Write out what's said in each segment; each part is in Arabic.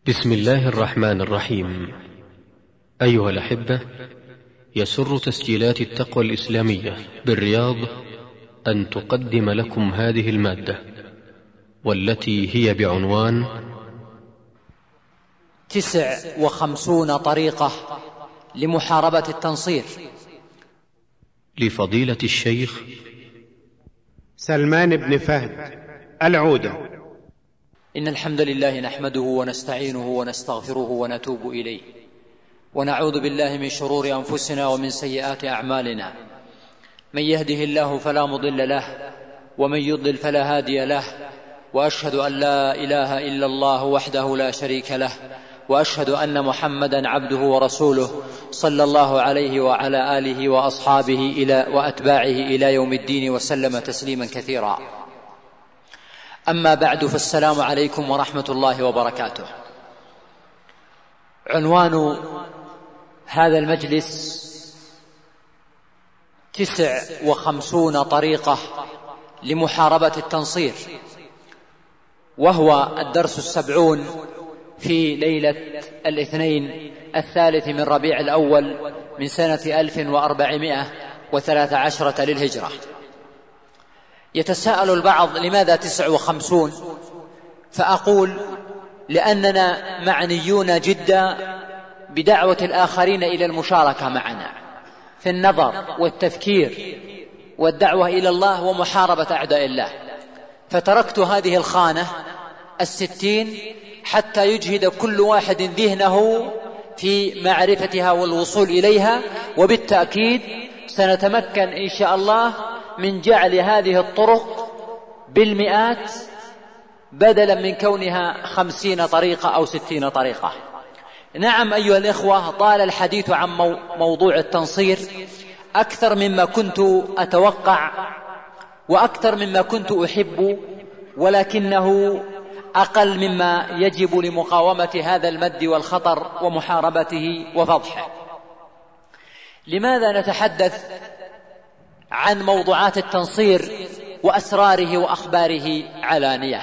بسم الله الرحمن الرحيم. أيها الأحبة، يسر تسجيلات التقوى الإسلامية بالرياض أن تقدم لكم هذه المادة، والتي هي بعنوان 59 طريقة لمحاربة التنصير، لفضيلة الشيخ سلمان بن فهد العودة. إن الحمد لله نحمده ونستعينه ونستغفره ونتوب إليه، ونعوذ بالله من شرور أنفسنا ومن سيئات أعمالنا. من يهده الله فلا مضل له، ومن يضلل فلا هادي له، وأشهد أن لا إله إلا الله وحده لا شريك له، وأشهد أن محمدا عبده ورسوله صلى الله عليه وعلى آله وأصحابه وأتباعه إلى يوم الدين، وسلم تسليما كثيرا. أما بعد، فالسلام عليكم ورحمة الله وبركاته. عنوان هذا المجلس 59 طريقة لمحاربة التنصير، وهو الدرس 70 في ليلة الاثنين 3 من ربيع الأول من سنة 1413 للهجرة. يتساءل البعض لماذا 59؟ فأقول لأننا معنيون جدا بدعوة الآخرين إلى المشاركة معنا في النظر والتفكير والدعوة إلى الله ومحاربة أعداء الله، فتركت هذه الخانة 60 حتى يجهد كل واحد ذهنه في معرفتها والوصول إليها، وبالتأكيد سنتمكن إن شاء الله من جعل هذه الطرق بالمئات بدلا من كونها 50 طريقة أو 60 طريقة. نعم أيها الإخوة، طال الحديث عن موضوع التنصير أكثر مما كنت أتوقع وأكثر مما كنت أحب، ولكنه أقل مما يجب لمقاومة هذا المد والخطر ومحاربته وفضحه. لماذا نتحدث عن موضوعات التنصير وأسراره وأخباره علانية؟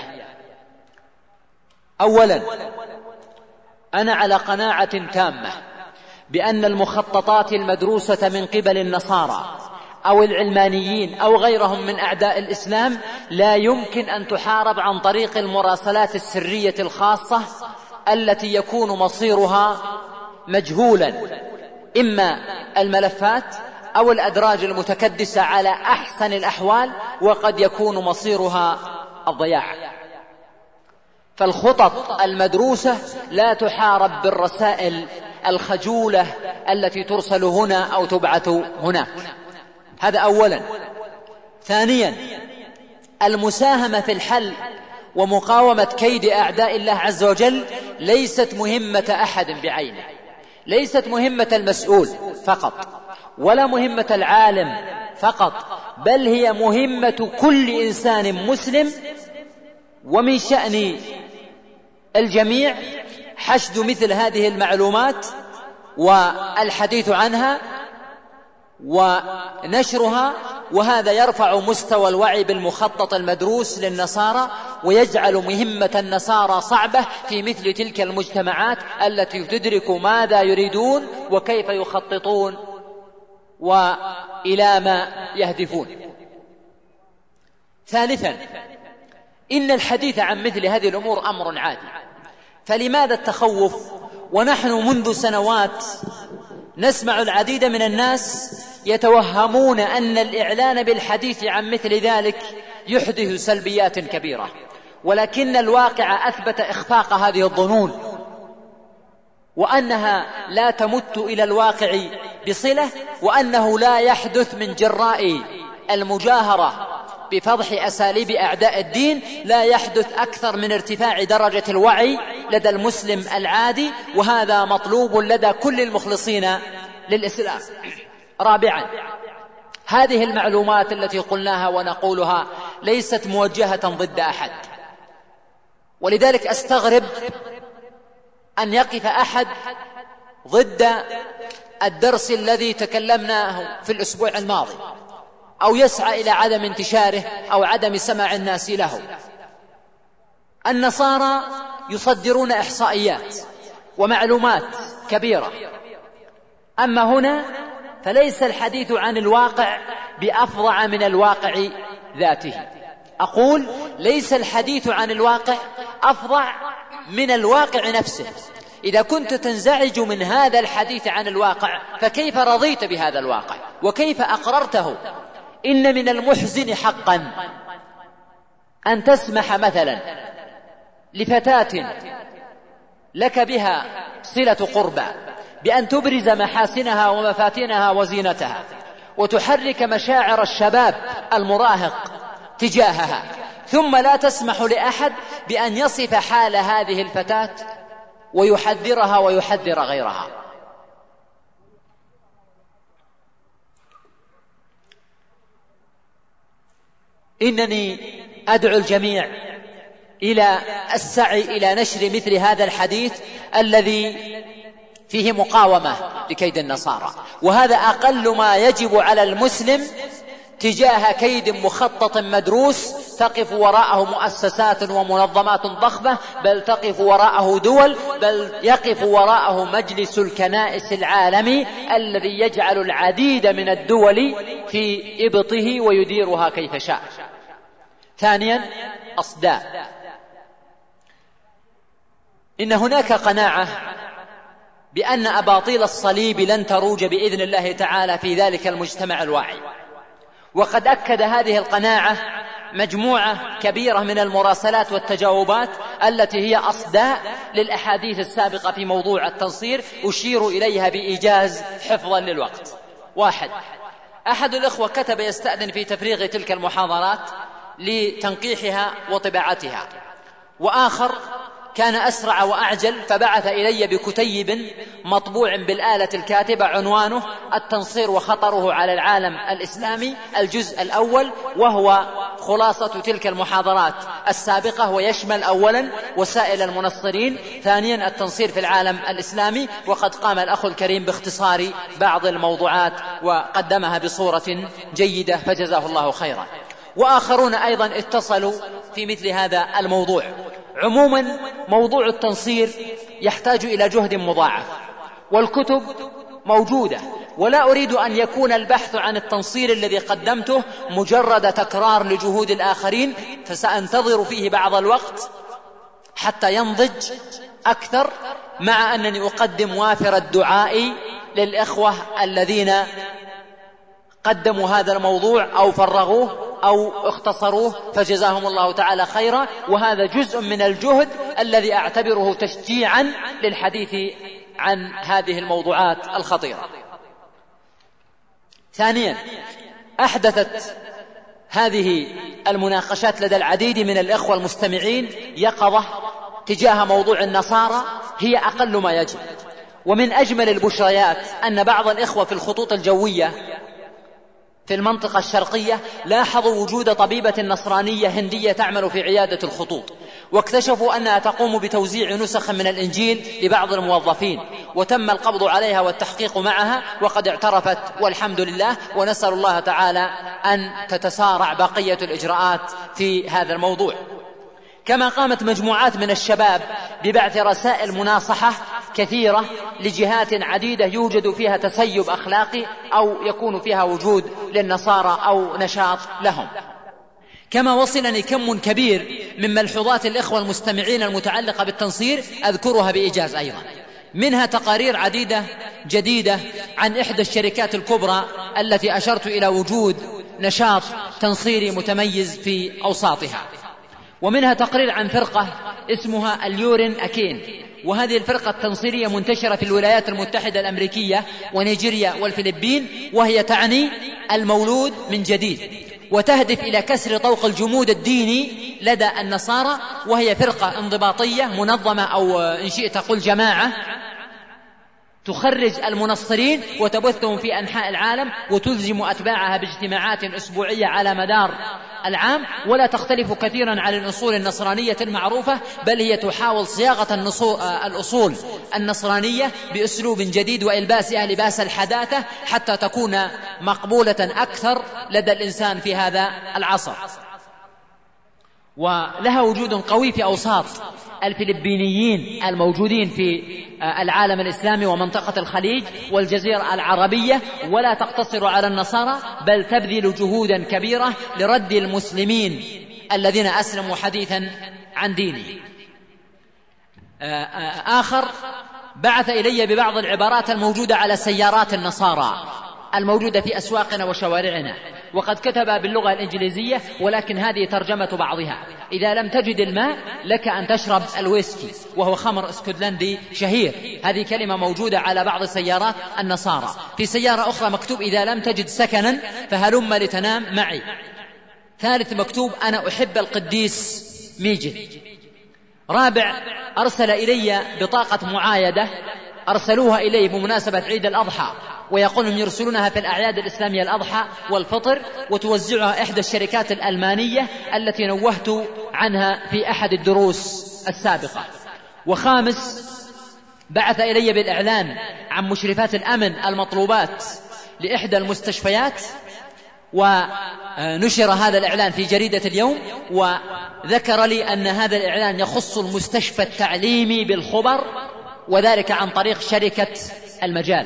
أولا، أنا على قناعة تامة بأن المخططات المدروسة من قبل النصارى أو العلمانيين أو غيرهم من أعداء الإسلام لا يمكن أن تحارب عن طريق المراسلات السرية الخاصة التي يكون مصيرها مجهولا، إما الملفات أو الأدراج المتكدسة على أحسن الأحوال، وقد يكون مصيرها الضياع. فالخطط المدروسة لا تحارب بالرسائل الخجولة التي ترسل هنا أو تبعث هناك. هذا أولا. ثانيا، المساهمة في الحل ومقاومة كيد أعداء الله عز وجل ليست مهمة أحد بعينه، ليست مهمة المسؤول فقط، ولا مهمة العالم فقط، بل هي مهمة كل إنسان مسلم، ومن شأن الجميع حشد مثل هذه المعلومات والحديث عنها ونشرها، وهذا يرفع مستوى الوعي بالمخطط المدروس للنصارى، ويجعل مهمة النصارى صعبة في مثل تلك المجتمعات التي تدرك ماذا يريدون وكيف يخططون وإلى ما يهدفون. ثالثا، إن الحديث عن مثل هذه الأمور أمر عادي، فلماذا التخوف ونحن منذ سنوات نسمع العديد من الناس يتوهمون أن الإعلان بالحديث عن مثل ذلك يحدث سلبيات كبيرة، ولكن الواقع أثبت إخفاق هذه الظنون، وأنها لا تمت إلى الواقع بصلة، وأنه لا يحدث من جراء المجاهرة بفضح أساليب أعداء الدين، لا يحدث أكثر من ارتفاع درجة الوعي لدى المسلم العادي، وهذا مطلوب لدى كل المخلصين للإسلام. رابعا، هذه المعلومات التي قلناها ونقولها ليست موجهة ضد أحد، ولذلك أستغرب أن يقف أحد ضد الدرس الذي تكلمناه في الأسبوع الماضي، أو يسعى إلى عدم انتشاره أو عدم سماع الناس له. النصارى يصدرون إحصائيات ومعلومات كبيرة. أما هنا فليس الحديث عن الواقع بأفظع من الواقع ذاته. أقول ليس الحديث عن الواقع أفظع من الواقع نفسه. إذا كنت تنزعج من هذا الحديث عن الواقع فكيف رضيت بهذا الواقع وكيف أقررته؟ إن من المحزن حقا أن تسمح مثلا لفتاة لك بها صلة قربى بأن تبرز محاسنها ومفاتنها وزينتها وتحرك مشاعر الشباب المراهق تجاهها، ثم لا تسمح لأحد بأن يصف حال هذه الفتاة ويحذرها ويحذر غيرها. إنني أدعو الجميع إلى السعي إلى نشر مثل هذا الحديث الذي فيه مقاومة لكيد النصارى، وهذا أقل ما يجب على المسلم تجاه كيد مخطط مدروس تقف وراءه مؤسسات ومنظمات ضخمة، بل تقف وراءه دول، بل يقف وراءه مجلس الكنائس العالمي الذي يجعل العديد من الدول في إبطه ويديرها كيف شاء. ثانيا أصداء. إن هناك قناعة بأن أباطيل الصليب لن تروج بإذن الله تعالى في ذلك المجتمع الواعي، وقد أكد هذه القناعة مجموعة كبيرة من المراسلات والتجاوبات التي هي أصداء للأحاديث السابقة في موضوع التنصير أشير إليها بإيجاز حفظا للوقت. واحد، أحد الإخوة كتب يستأذن في تفريغ تلك المحاضرات لتنقيحها وطباعتها، وآخر كان أسرع وأعجل فبعث إلي بكتيب مطبوع بالآلة الكاتبة عنوانه التنصير وخطره على العالم الإسلامي، الجزء الأول، وهو خلاصة تلك المحاضرات السابقة، ويشمل أولا وسائل المنصرين، ثانيا التنصير في العالم الإسلامي. وقد قام الأخ الكريم باختصار بعض الموضوعات وقدمها بصورة جيدة فجزاه الله خيرا. وآخرون أيضا اتصلوا في مثل هذا الموضوع. عموما موضوع التنصير يحتاج إلى جهد مضاعف، والكتب موجودة، ولا أريد أن يكون البحث عن التنصير الذي قدمته مجرد تكرار لجهود الآخرين، فسأنتظر فيه بعض الوقت حتى ينضج أكثر، مع أنني أقدم وافر الدعاء للإخوة الذين قدموا هذا الموضوع أو فرغوه أو اختصروه فجزاهم الله تعالى خيرا، وهذا جزء من الجهد الذي أعتبره تشجيعا للحديث عن هذه الموضوعات الخطيرة. ثانيا، أحدثت هذه المناقشات لدى العديد من الإخوة المستمعين يقظة تجاه موضوع النصارى هي أقل ما يجب. ومن أجمل البشريات أن بعض الإخوة في الخطوط الجوية في المنطقة الشرقية لاحظوا وجود طبيبة نصرانية هندية تعمل في عيادة الخطوط، واكتشفوا أنها تقوم بتوزيع نسخ من الإنجيل لبعض الموظفين، وتم القبض عليها والتحقيق معها وقد اعترفت والحمد لله، ونسأل الله تعالى أن تتسارع بقية الإجراءات في هذا الموضوع. كما قامت مجموعات من الشباب ببعث رسائل مناصحة كثيرة لجهات عديدة يوجد فيها تسيب أخلاقي أو يكون فيها وجود للنصارى أو نشاط لهم. كما وصلني كم كبير من ملحوظات الإخوة المستمعين المتعلقة بالتنصير أذكرها بإيجاز أيضا، منها تقارير عديدة جديدة عن إحدى الشركات الكبرى التي أشرت إلى وجود نشاط تنصيري متميز في أوساطها، ومنها تقرير عن فرقة اسمها اليورين أكين، وهذه الفرقة التنصيرية منتشرة في الولايات المتحدة الأمريكية ونيجيريا والفلبين، وهي تعني المولود من جديد، وتهدف إلى كسر طوق الجمود الديني لدى النصارى، وهي فرقة انضباطية منظمة أو إن شئت قل جماعة تخرج المنصرين وتبثهم في أنحاء العالم، وتلزم أتباعها باجتماعات أسبوعية على مدار العام، ولا تختلف كثيرا عن الأصول النصرانية المعروفة، بل هي تحاول صياغة الأصول النصرانية بأسلوب جديد وإلباسها لباس الحداثة حتى تكون مقبولة أكثر لدى الإنسان في هذا العصر. ولها وجود قوي في أوساط الفلبينيين الموجودين في العالم الإسلامي ومنطقة الخليج والجزيرة العربية، ولا تقتصر على النصارى، بل تبذل جهودا كبيرة لرد المسلمين الذين أسلموا حديثا عن دينه. آخر بعث إلي ببعض العبارات الموجودة على سيارات النصارى الموجودة في أسواقنا وشوارعنا، وقد كتب باللغة الإنجليزية، ولكن هذه ترجمة بعضها: إذا لم تجد الماء لك أن تشرب الويسكي، وهو خمر اسكتلندي شهير. هذه كلمة موجودة على بعض سيارات النصارى. في سيارة أخرى مكتوب: إذا لم تجد سكنا فهلم لتنام معي. ثالث مكتوب: أنا أحب القديس ميجن. رابع أرسل إلي بطاقة معايدة أرسلوها إلي بمناسبة عيد الأضحى، ويقول أنهم يرسلونها في الأعياد الإسلامية الأضحى والفطر، وتوزعها إحدى الشركات الألمانية التي نوهت عنها في أحد الدروس السابقة. وخامس بعث إلي بالإعلان عن مشرفات الأمن المطلوبات لإحدى المستشفيات، ونشر هذا الإعلان في جريدة اليوم، وذكر لي أن هذا الإعلان يخص المستشفى التعليمي بالخبر، وذلك عن طريق شركة المجال.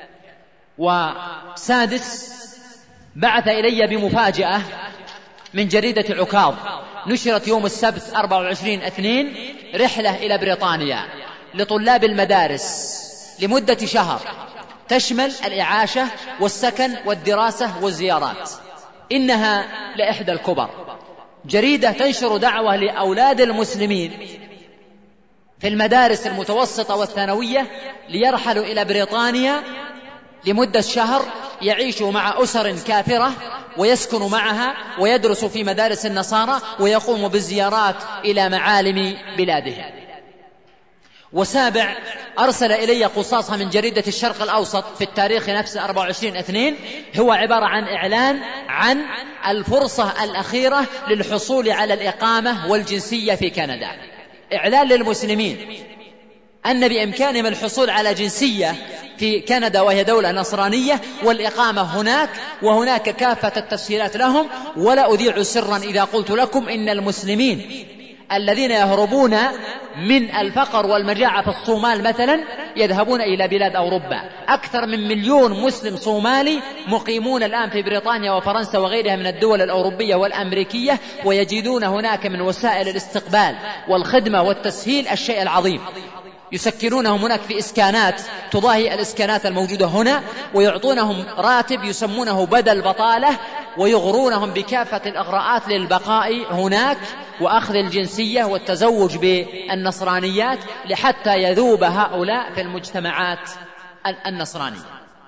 وسادس بعث إلي بمفاجأة من جريدة عكاظ، نشرت يوم السبت 24/2 رحلة إلى بريطانيا لطلاب المدارس لمدة شهر، تشمل الإعاشة والسكن والدراسة والزيارات. إنها لإحدى الكبر، جريدة تنشر دعوة لأولاد المسلمين في المدارس المتوسطة والثانوية ليرحلوا إلى بريطانيا لمدة شهر، يعيشوا مع أسر كافرة ويسكنوا معها ويدرسوا في مدارس النصارى ويقوموا بالزيارات إلى معالم بلادهم. وسابع أرسل إلي قصاصة من جريدة الشرق الأوسط في التاريخ نفسه 24/2، هو عبارة عن إعلان عن الفرصة الأخيرة للحصول على الإقامة والجنسية في كندا. إعلان للمسلمين أن بإمكانهم الحصول على جنسية في كندا، وهي دولة نصرانية، والإقامة هناك، وهناك كافة التسهيلات لهم. ولا أذيع سرا إذا قلت لكم إن المسلمين الذين يهربون من الفقر والمجاعة في الصومال مثلا يذهبون إلى بلاد أوروبا. أكثر من 1,000,000 مسلم صومالي مقيمون الآن في بريطانيا وفرنسا وغيرها من الدول الأوروبية والأمريكية، ويجدون هناك من وسائل الاستقبال والخدمة والتسهيل الشيء العظيم. يسكنونهم هناك في إسكانات تضاهي الإسكانات الموجودة هنا، ويعطونهم راتب يسمونه بدل بطالة، ويغرونهم بكافة الإغراءات للبقاء هناك وأخذ الجنسية والتزوج بالنصرانيات، لحتى يذوب هؤلاء في المجتمعات النصرانية.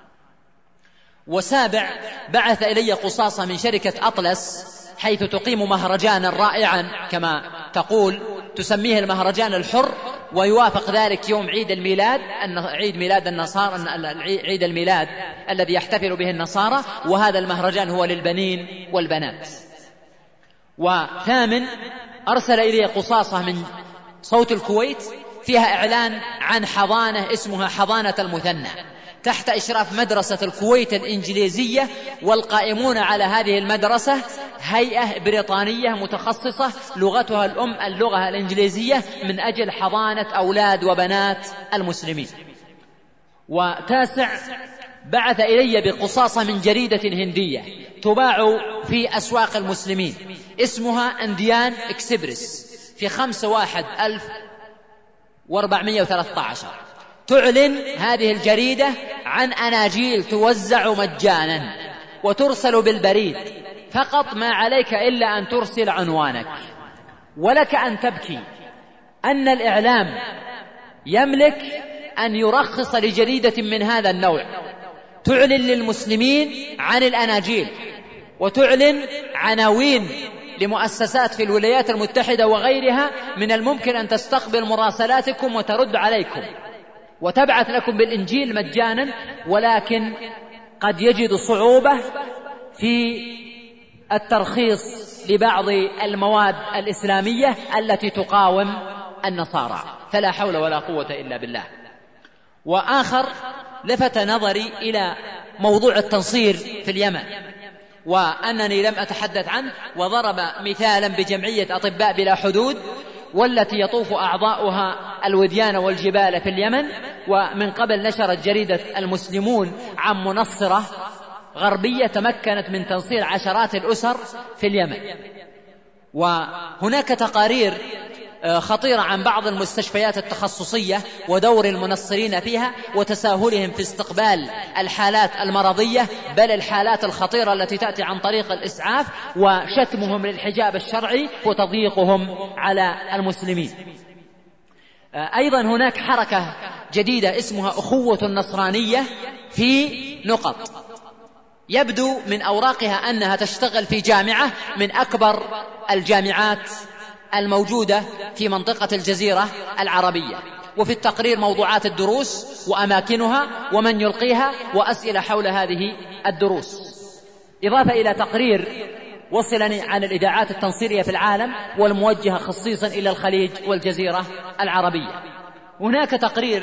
وسابع بعث إلي قصاصة من شركة أطلس، حيث تقيم مهرجانا رائعا كما تقول، تسميه المهرجان الحر، ويوافق ذلك يوم عيد الميلاد، عيد ميلاد النصارى، عيد الميلاد الذي يحتفل به النصارى، وهذا المهرجان هو للبنين والبنات. وثامن أرسل إلي قصاصة من صوت الكويت، فيها إعلان عن حضانة اسمها حضانة المثنى، تحت إشراف مدرسة الكويت الإنجليزية، والقائمون على هذه المدرسة هيئة بريطانية متخصصة لغتها الأم اللغة الإنجليزية، من أجل حضانة أولاد وبنات المسلمين. وتاسع بعث إلي بقصاصة من جريدة هندية تباع في أسواق المسلمين، اسمها انديان اكسبرس، في 5/1/1413. تعلن هذه الجريدة عن أناجيل توزع مجانا وترسل بالبريد، فقط ما عليك إلا أن ترسل عنوانك. ولك أن تبكي أن الإعلام يملك أن يرخص لجريدة من هذا النوع، تعلن للمسلمين عن الأناجيل، وتعلن عناوين لمؤسسات في الولايات المتحدة وغيرها من الممكن أن تستقبل مراسلاتكم وترد عليكم وتبعث لكم بالإنجيل مجانا، ولكن قد يجد صعوبة في الترخيص لبعض المواد الإسلامية التي تقاوم النصارى، فلا حول ولا قوة إلا بالله. وآخر لفت نظري إلى موضوع التنصير في اليمن، وأنني لم أتحدث عنه، وضرب مثالا بجمعية أطباء بلا حدود، والتي يطوف أعضاؤها الوديان والجبال في اليمن. ومن قبل نشرت جريدة المسلمون عن منصرة غربية تمكنت من تنصير عشرات الأسر في اليمن. وهناك تقارير خطيرة عن بعض المستشفيات التخصصية ودور المنصرين فيها وتساهلهم في استقبال الحالات المرضية، بل الحالات الخطيرة التي تأتي عن طريق الإسعاف، وشتمهم للحجاب الشرعي وتضييقهم على المسلمين. أيضا هناك حركة جديدة اسمها أخوة النصرانية في نقط، يبدو من أوراقها أنها تشتغل في جامعة من أكبر الجامعات الموجودة في منطقة الجزيرة العربية. وفي التقرير موضوعات الدروس وأماكنها ومن يلقيها وأسئلة حول هذه الدروس، إضافة إلى تقرير وصلني عن الإذاعات التنصيرية في العالم والموجهة خصيصا إلى الخليج والجزيرة العربية. هناك تقرير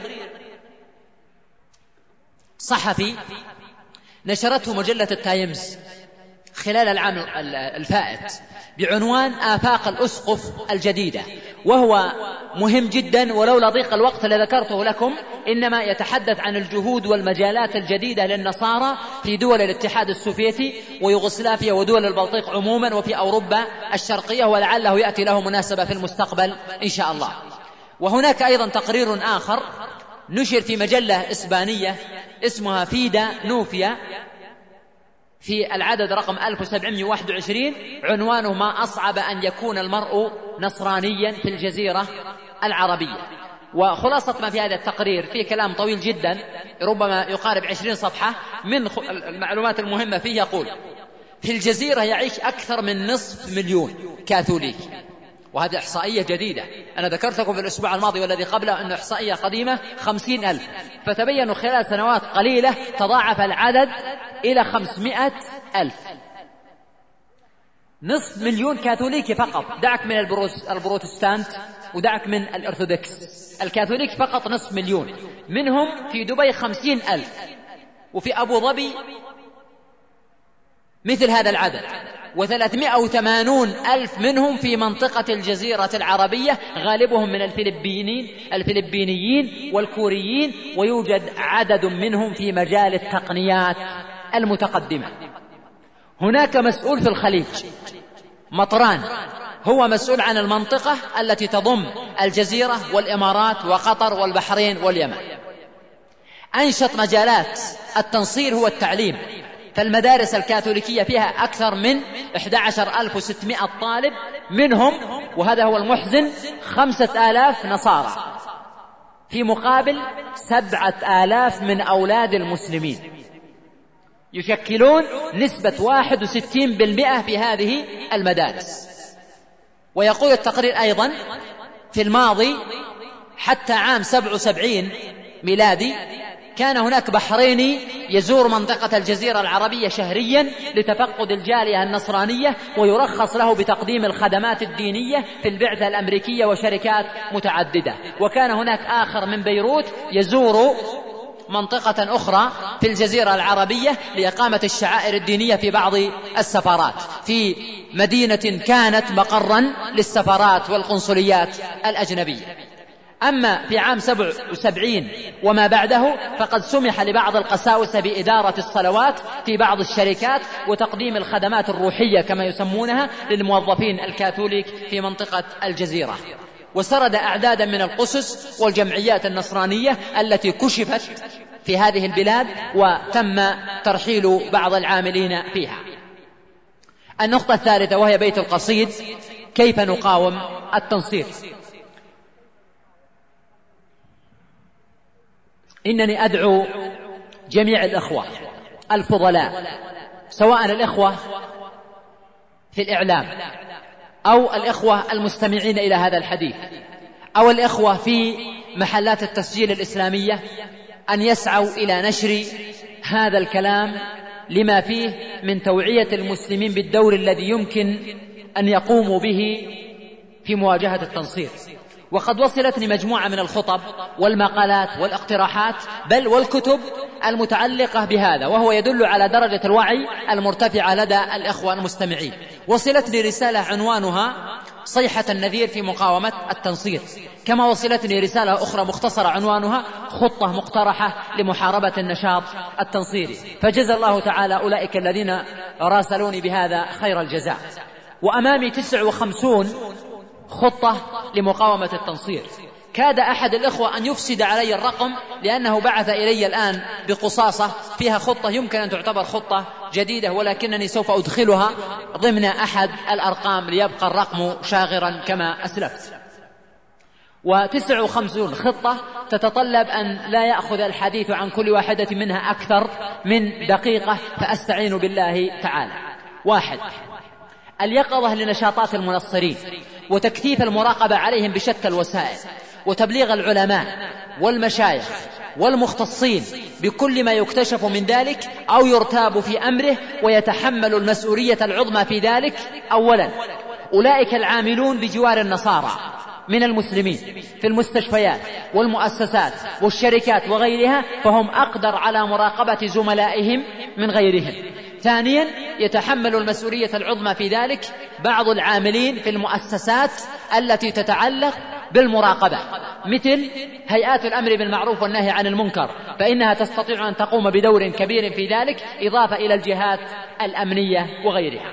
صحفي نشرته مجلة التايمز خلال العام الفائت بعنوان آفاق الأسقف الجديدة، وهو مهم جدا، ولولا ضيق الوقت لذكرته لكم. إنما يتحدث عن الجهود والمجالات الجديدة للنصارى في دول الاتحاد السوفيتي ويوغوسلافيا ودول البلطيق عموما وفي أوروبا الشرقية، ولعله يأتي له مناسبة في المستقبل إن شاء الله. وهناك أيضا تقرير آخر نشر في مجلة إسبانية اسمها فيدا نوفيا في العدد رقم 1721، عنوانه ما أصعب أن يكون المرء نصرانيا في الجزيرة العربية. وخلاصة ما في هذا التقرير فيه كلام طويل جدا ربما يقارب 20 صفحة. من المعلومات المهمة فيه يقول: في الجزيرة يعيش أكثر من 500,000 كاثوليك، وهذه إحصائية جديدة. أنا ذكرت لكم في الأسبوع الماضي والذي قبله أنه إحصائية قديمة 50,000، فتبينوا خلال سنوات قليلة تضاعف العدد إلى 500,000. 500,000 كاثوليكي فقط، دعك من البروتستانت ودعك من الأرثوذكس، الكاثوليك فقط 500,000، منهم في دبي 50,000، وفي أبو ظبي مثل هذا العدد، و380,000 منهم في منطقة الجزيرة العربية، غالبهم من الفلبينيين والكوريين، ويوجد عدد منهم في مجال التقنيات المتقدمة. هناك مسؤول في الخليج مطران، هو مسؤول عن المنطقة التي تضم الجزيرة والإمارات وقطر والبحرين واليمن. أنشط مجالات التنصير هو التعليم، فالمدارس الكاثوليكية فيها أكثر من 11,600 طالب، منهم وهذا هو المحزن 5,000 نصارى، في مقابل 7,000 من أولاد المسلمين، يشكلون نسبة 61% في هذه المدارس. ويقول التقرير أيضا في الماضي حتى عام 77 ميلادي كان هناك بحريني يزور منطقة الجزيرة العربية شهريا لتفقد الجالية النصرانية، ويرخص له بتقديم الخدمات الدينية في البعثة الأمريكية وشركات متعددة. وكان هناك آخر من بيروت يزور منطقة أخرى في الجزيرة العربية لإقامة الشعائر الدينية في بعض السفارات في مدينة كانت مقرا للسفارات والقنصليات الأجنبية. أما في عام 77 وما بعده فقد سمح لبعض القساوسة بإدارة الصلوات في بعض الشركات وتقديم الخدمات الروحية كما يسمونها للموظفين الكاثوليك في منطقة الجزيرة. وسرد أعدادا من القسس والجمعيات النصرانية التي كشفت في هذه البلاد وتم ترحيل بعض العاملين فيها. النقطة الثالثة وهي بيت القصيد، كيف نقاوم التنصير؟ إنني أدعو جميع الإخوة الفضلاء، سواء الإخوة في الإعلام أو الإخوة المستمعين إلى هذا الحديث أو الإخوة في محلات التسجيل الإسلامية، أن يسعوا إلى نشر هذا الكلام لما فيه من توعية المسلمين بالدور الذي يمكن أن يقوموا به في مواجهة التنصير. وقد وصلتني مجموعة من الخطب والمقالات والاقتراحات بل والكتب المتعلقة بهذا، وهو يدل على درجة الوعي المرتفعة لدى الإخوة المستمعين. وصلتني رسالة عنوانها صيحة النذير في مقاومة التنصير. كما وصلتني رسالة أخرى مختصرة عنوانها خطة مقترحة لمحاربة النشاط التنصيري، فجزى الله تعالى أولئك الذين راسلوني بهذا خير الجزاء. وأمامي 59 خطة لمقاومة التنصير. كاد أحد الإخوة أن يفسد علي الرقم، لأنه بعث إلي الآن بقصاصة فيها خطة يمكن أن تعتبر خطة جديدة، ولكنني سوف أدخلها ضمن أحد الأرقام ليبقى الرقم شاغرا كما أسلفت. 59 خطة تتطلب أن لا يأخذ الحديث عن كل واحدة منها أكثر من دقيقة، فأستعين بالله تعالى. 1. اليقظة لنشاطات المنصرين، وتكثيف المراقبة عليهم بشتى الوسائل، وتبليغ العلماء والمشايخ والمختصين بكل ما يكتشف من ذلك أو يرتاب في أمره، ويتحمل المسؤولية العظمى في ذلك. أولا، أولئك العاملون بجوار النصارى من المسلمين في المستشفيات والمؤسسات والشركات وغيرها، فهم أقدر على مراقبة زملائهم من غيرهم. ثانيا، يتحمل المسؤولية العظمى في ذلك بعض العاملين في المؤسسات التي تتعلق بالمراقبة، مثل هيئات الأمر بالمعروف والنهي عن المنكر، فإنها تستطيع أن تقوم بدور كبير في ذلك، إضافة إلى الجهات الأمنية وغيرها.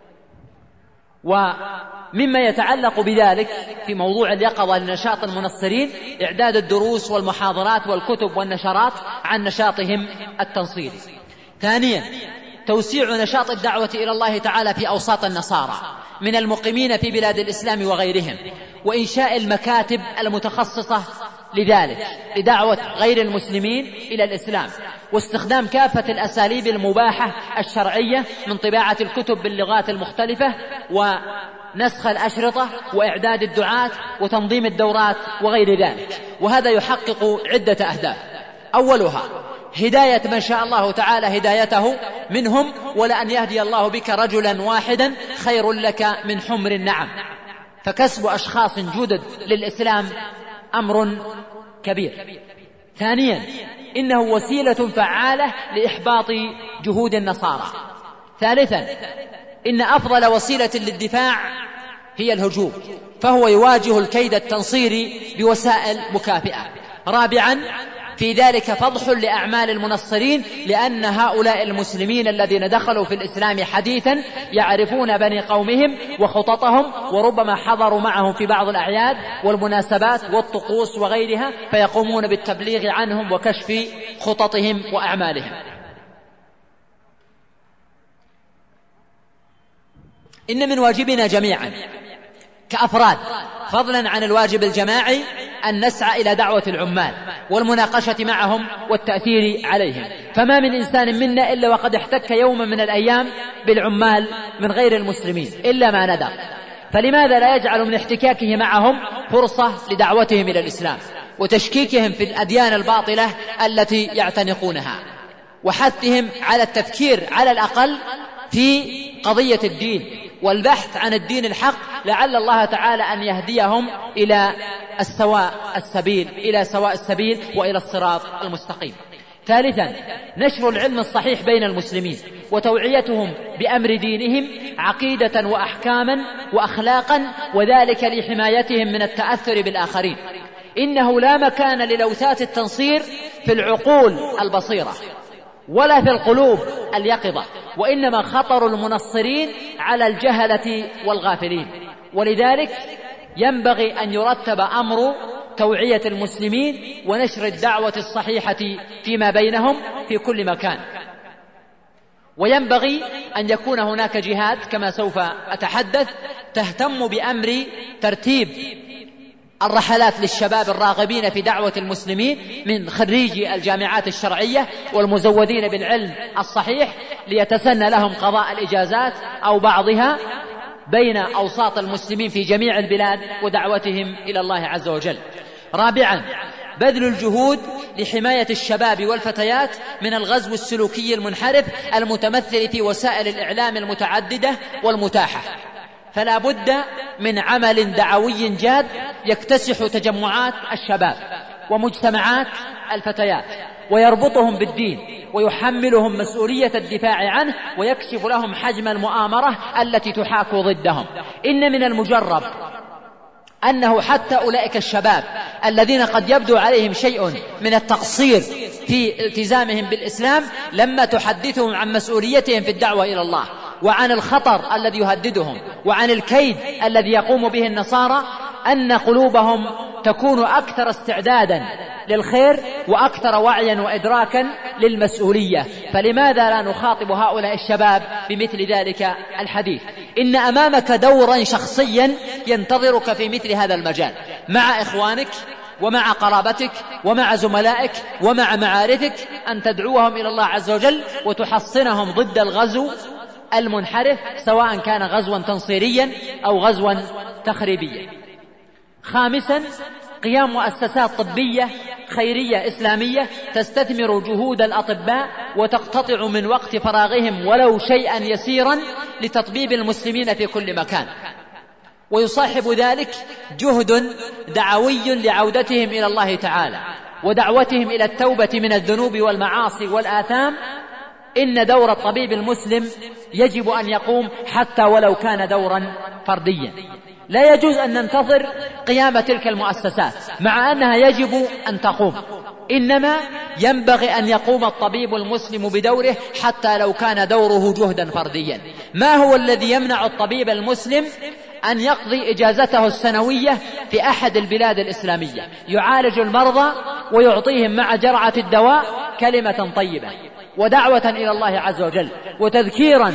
ومما يتعلق بذلك في موضوع اليقظة لنشاط المنصرين إعداد الدروس والمحاضرات والكتب والنشرات عن نشاطهم التنصيري. ثانيا، توسيع نشاط الدعوة إلى الله تعالى في أوساط النصارى من المقيمين في بلاد الإسلام وغيرهم، وإنشاء المكاتب المتخصصة لذلك لدعوة غير المسلمين إلى الإسلام، واستخدام كافة الأساليب المباحة الشرعية من طباعة الكتب باللغات المختلفة، ونسخ الأشرطة، وإعداد الدعاة، وتنظيم الدورات وغير ذلك. وهذا يحقق عدة أهداف. أولها هداية من شاء الله تعالى هدايته منهم، ولأن يهدي الله بك رجلا واحدا خير لك من حمر النعم. فكسب أشخاص جدد للإسلام أمر كبير. ثانيا، إنه وسيلة فعالة لإحباط جهود النصارى. ثالثا، إن أفضل وسيلة للدفاع هي الهجوم، فهو يواجه الكيد التنصيري بوسائل مكافئة. رابعا، في ذلك فضح لأعمال المنصرين، لأن هؤلاء المسلمين الذين دخلوا في الإسلام حديثا يعرفون بني قومهم وخططهم، وربما حضروا معهم في بعض الأعياد والمناسبات والطقوس وغيرها، فيقومون بالتبليغ عنهم وكشف خططهم وأعمالهم. إن من واجبنا جميعا كأفراد، فضلا عن الواجب الجماعي، أن نسعى إلى دعوة العمال والمناقشة معهم والتأثير عليهم. فما من إنسان منا إلا وقد احتك يوما من الأيام بالعمال من غير المسلمين إلا ما ندر، فلماذا لا يجعل من احتكاكه معهم فرصة لدعوتهم إلى الإسلام وتشكيكهم في الأديان الباطلة التي يعتنقونها، وحثهم على التفكير على الأقل في قضية الدين والبحث عن الدين الحق، لعل الله تعالى أن يهديهم إلى سواء السبيل وإلى الصراط المستقيم. ثالثا، نشر العلم الصحيح بين المسلمين وتوعيتهم بأمر دينهم عقيدة وأحكاما وأخلاقا، وذلك لحمايتهم من التأثر بالآخرين. إنه لا مكان للوثات التنصير في العقول البصيرة ولا في القلوب اليقظة، وإنما خطر المنصرين على الجهلة والغافلين. ولذلك ينبغي أن يرتب أمر توعية المسلمين ونشر الدعوة الصحيحة فيما بينهم في كل مكان. وينبغي أن يكون هناك جهات كما سوف أتحدث تهتم بأمر ترتيب الرحلات للشباب الراغبين في دعوة المسلمين من خريجي الجامعات الشرعية والمزودين بالعلم الصحيح، ليتسنى لهم قضاء الإجازات أو بعضها بين أوساط المسلمين في جميع البلاد ودعوتهم إلى الله عز وجل. رابعا، بذل الجهود لحماية الشباب والفتيات من الغزو السلوكي المنحرف المتمثل في وسائل الإعلام المتعددة والمتاحة، فلا بد من عمل دعوي جاد يكتسح تجمعات الشباب ومجتمعات الفتيات ويربطهم بالدين ويحملهم مسؤولية الدفاع عنه ويكشف لهم حجم المؤامرة التي تحاك ضدهم. إن من المجرب أنه حتى أولئك الشباب الذين قد يبدو عليهم شيء من التقصير في التزامهم بالإسلام لما تحدثهم عن مسؤوليتهم في الدعوة إلى الله وعن الخطر الذي يهددهم وعن الكيد الذي يقوم به النصارى، أن قلوبهم تكون أكثر استعدادا للخير وأكثر وعيا وإدراكا للمسؤولية. فلماذا لا نخاطب هؤلاء الشباب بمثل ذلك الحديث؟ إن أمامك دورا شخصيا ينتظرك في مثل هذا المجال، مع إخوانك ومع قرابتك ومع زملائك ومع معارفك، أن تدعوهم إلى الله عز وجل وتحصنهم ضد الغزو المنحرف، سواء كان غزوا تنصيريا أو غزوا تخريبيا. خامسا، قيام مؤسسات طبية خيرية إسلامية تستثمر جهود الأطباء وتقتطع من وقت فراغهم ولو شيئا يسيرا لتطبيب المسلمين في كل مكان، ويصاحب ذلك جهد دعوي لعودتهم إلى الله تعالى ودعوتهم إلى التوبة من الذنوب والمعاصي والآثام. إن دور الطبيب المسلم يجب أن يقوم حتى ولو كان دورا فرديا. لا يجوز أن ننتظر قيام تلك المؤسسات مع أنها يجب أن تقوم، إنما ينبغي أن يقوم الطبيب المسلم بدوره حتى لو كان دوره جهدا فرديا. ما هو الذي يمنع الطبيب المسلم أن يقضي إجازته السنوية في أحد البلاد الإسلامية يعالج المرضى ويعطيهم مع جرعة الدواء كلمة طيبة ودعوة إلى الله عز وجل وتذكيرا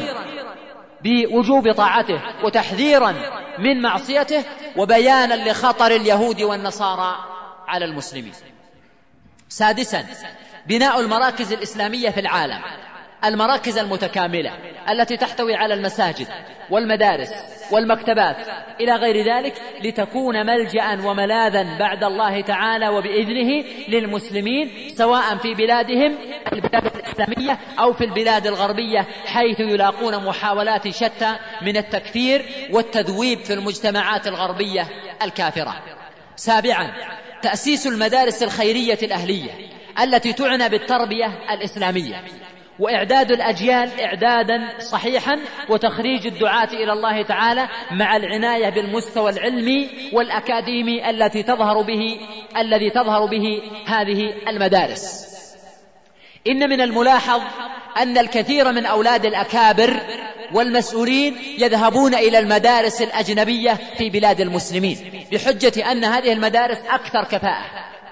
بوجوب طاعته وتحذيرا من معصيته وبيانا لخطر اليهود والنصارى على المسلمين. سادسا، بناء المراكز الإسلامية في العالم، المراكز المتكاملة التي تحتوي على المساجد والمدارس والمكتبات إلى غير ذلك، لتكون ملجأ وملاذا بعد الله تعالى وبإذنه للمسلمين، سواء في بلادهم البلاد الإسلامية أو في البلاد الغربية، حيث يلاقون محاولات شتى من التكفير والتذويب في المجتمعات الغربية الكافرة. سابعا، تأسيس المدارس الخيرية الأهلية التي تعنى بالتربية الإسلامية وإعداد الأجيال إعدادا صحيحا وتخريج الدعاة إلى الله تعالى مع العناية بالمستوى العلمي والأكاديمي الذي تظهر به هذه المدارس. إن من الملاحظ أن الكثير من أولاد الأكابر والمسؤولين يذهبون إلى المدارس الأجنبية في بلاد المسلمين بحجة أن هذه المدارس أكثر كفاءة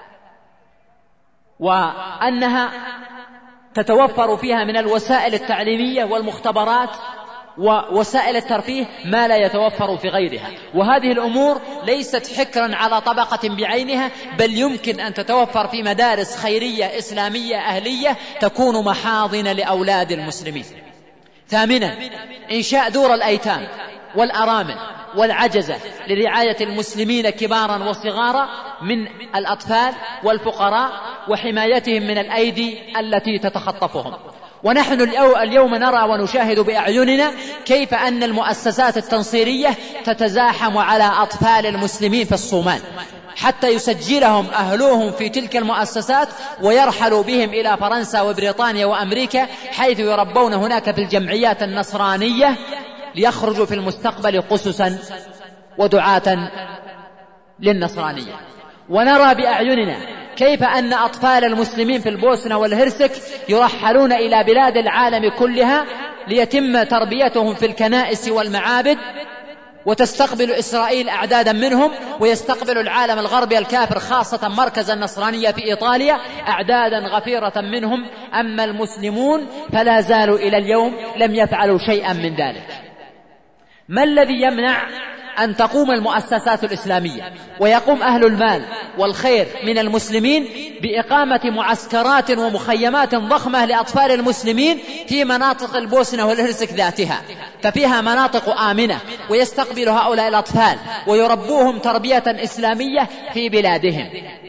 وأنها تتوفر فيها من الوسائل التعليمية والمختبرات ووسائل الترفيه ما لا يتوفر في غيرها. وهذه الأمور ليست حكرا على طبقة بعينها، بل يمكن أن تتوفر في مدارس خيرية إسلامية أهلية تكون محاضن لأولاد المسلمين. ثامنا، إنشاء دور الأيتام والأرامل والعجزة لرعاية المسلمين كبارا وصغارا من الأطفال والفقراء وحمايتهم من الأيدي التي تتخطفهم. ونحن اليوم نرى ونشاهد بأعيننا كيف أن المؤسسات التنصيرية تتزاحم على أطفال المسلمين في الصومال حتى يسجلهم أهلوهم في تلك المؤسسات ويرحلوا بهم إلى فرنسا وبريطانيا وأمريكا، حيث يربون هناك في الجمعيات النصرانية ليخرجوا في المستقبل قسسا ودعاة للنصرانية. ونرى بأعيننا كيف أن أطفال المسلمين في البوسنة والهرسك يرحلون إلى بلاد العالم كلها ليتم تربيتهم في الكنائس والمعابد، وتستقبل إسرائيل أعدادا منهم، ويستقبل العالم الغربي الكافر خاصة مركز النصرانية في إيطاليا أعدادا غفيرة منهم. أما المسلمون فلا زالوا إلى اليوم لم يفعلوا شيئا من ذلك. ما الذي يمنع أن تقوم المؤسسات الإسلامية ويقوم أهل المال والخير من المسلمين بإقامة معسكرات ومخيمات ضخمة لأطفال المسلمين في مناطق البوسنة والهرسك ذاتها، ففيها مناطق آمنة ويستقبل هؤلاء الأطفال ويربوهم تربية إسلامية في بلادهم؟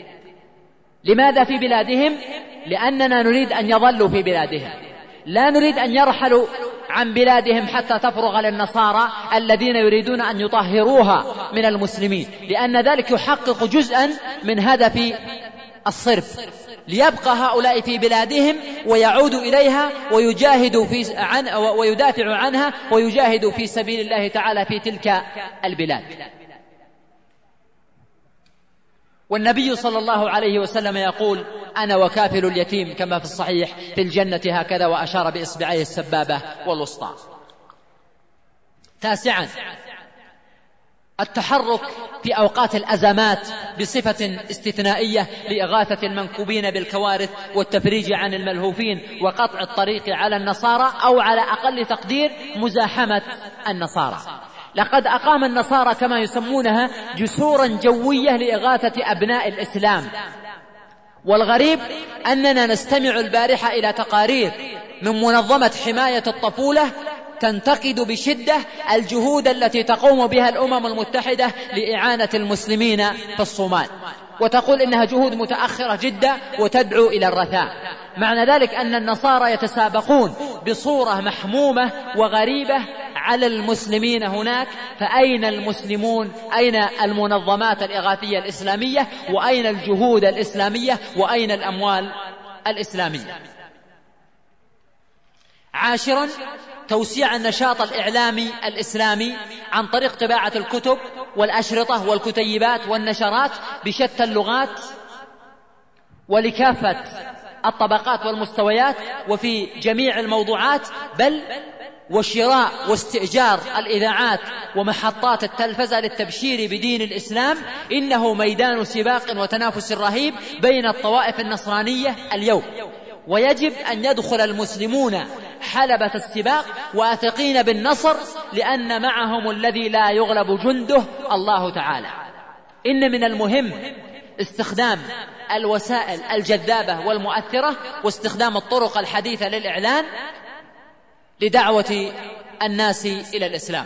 لماذا في بلادهم؟ لأننا نريد أن يظلوا في بلادهم، لا نريد أن يرحلوا عن بلادهم حتى تفرغ للنصارى الذين يريدون أن يطهروها من المسلمين، لأن ذلك يحقق جزءا من هدف الصرف ليبقى هؤلاء في بلادهم ويعودوا إليها ويدافع عنها ويجاهدوا في سبيل الله تعالى في تلك البلاد. والنبي صلى الله عليه وسلم يقول: أنا وكافل اليتيم كما في الصحيح في الجنة هكذا، وأشار بإصبعيه السبابة والوسطى. 9، التحرك في أوقات الأزمات بصفة استثنائية لإغاثة المنكوبين بالكوارث والتفريج عن الملهوفين وقطع الطريق على النصارى، أو على أقل تقدير مزاحمة النصارى. لقد أقام النصارى كما يسمونها جسورا جوية لإغاثة أبناء الإسلام. والغريب أننا نستمع البارحة إلى تقارير من منظمة حماية الطفولة تنتقد بشدة الجهود التي تقوم بها الأمم المتحدة لإعانة المسلمين في الصومال، وتقول إنها جهود متأخرة جدا وتدعو إلى الرثاء. معنى ذلك أن النصارى يتسابقون بصورة محمومة وغريبة على المسلمين هناك. فأين المسلمون؟ أين المنظمات الإغاثية الإسلامية؟ وأين الجهود الإسلامية؟ وأين الأموال الإسلامية؟ 10، توسيع النشاط الإعلامي الإسلامي عن طريق طباعة الكتب والأشرطة والكتيبات والنشرات بشتى اللغات ولكافة الطبقات والمستويات وفي جميع الموضوعات، بل وشراء واستئجار الإذاعات ومحطات التلفزة للتبشير بدين الإسلام. إنه ميدان سباق وتنافس رهيب بين الطوائف النصرانية اليوم، ويجب أن يدخل المسلمون حلبة السباق واثقين بالنصر، لأن معهم الذي لا يغلب جنده الله تعالى. إن من المهم استخدام الوسائل الجذابة والمؤثرة واستخدام الطرق الحديثة للإعلان لدعوة الناس إلى الإسلام.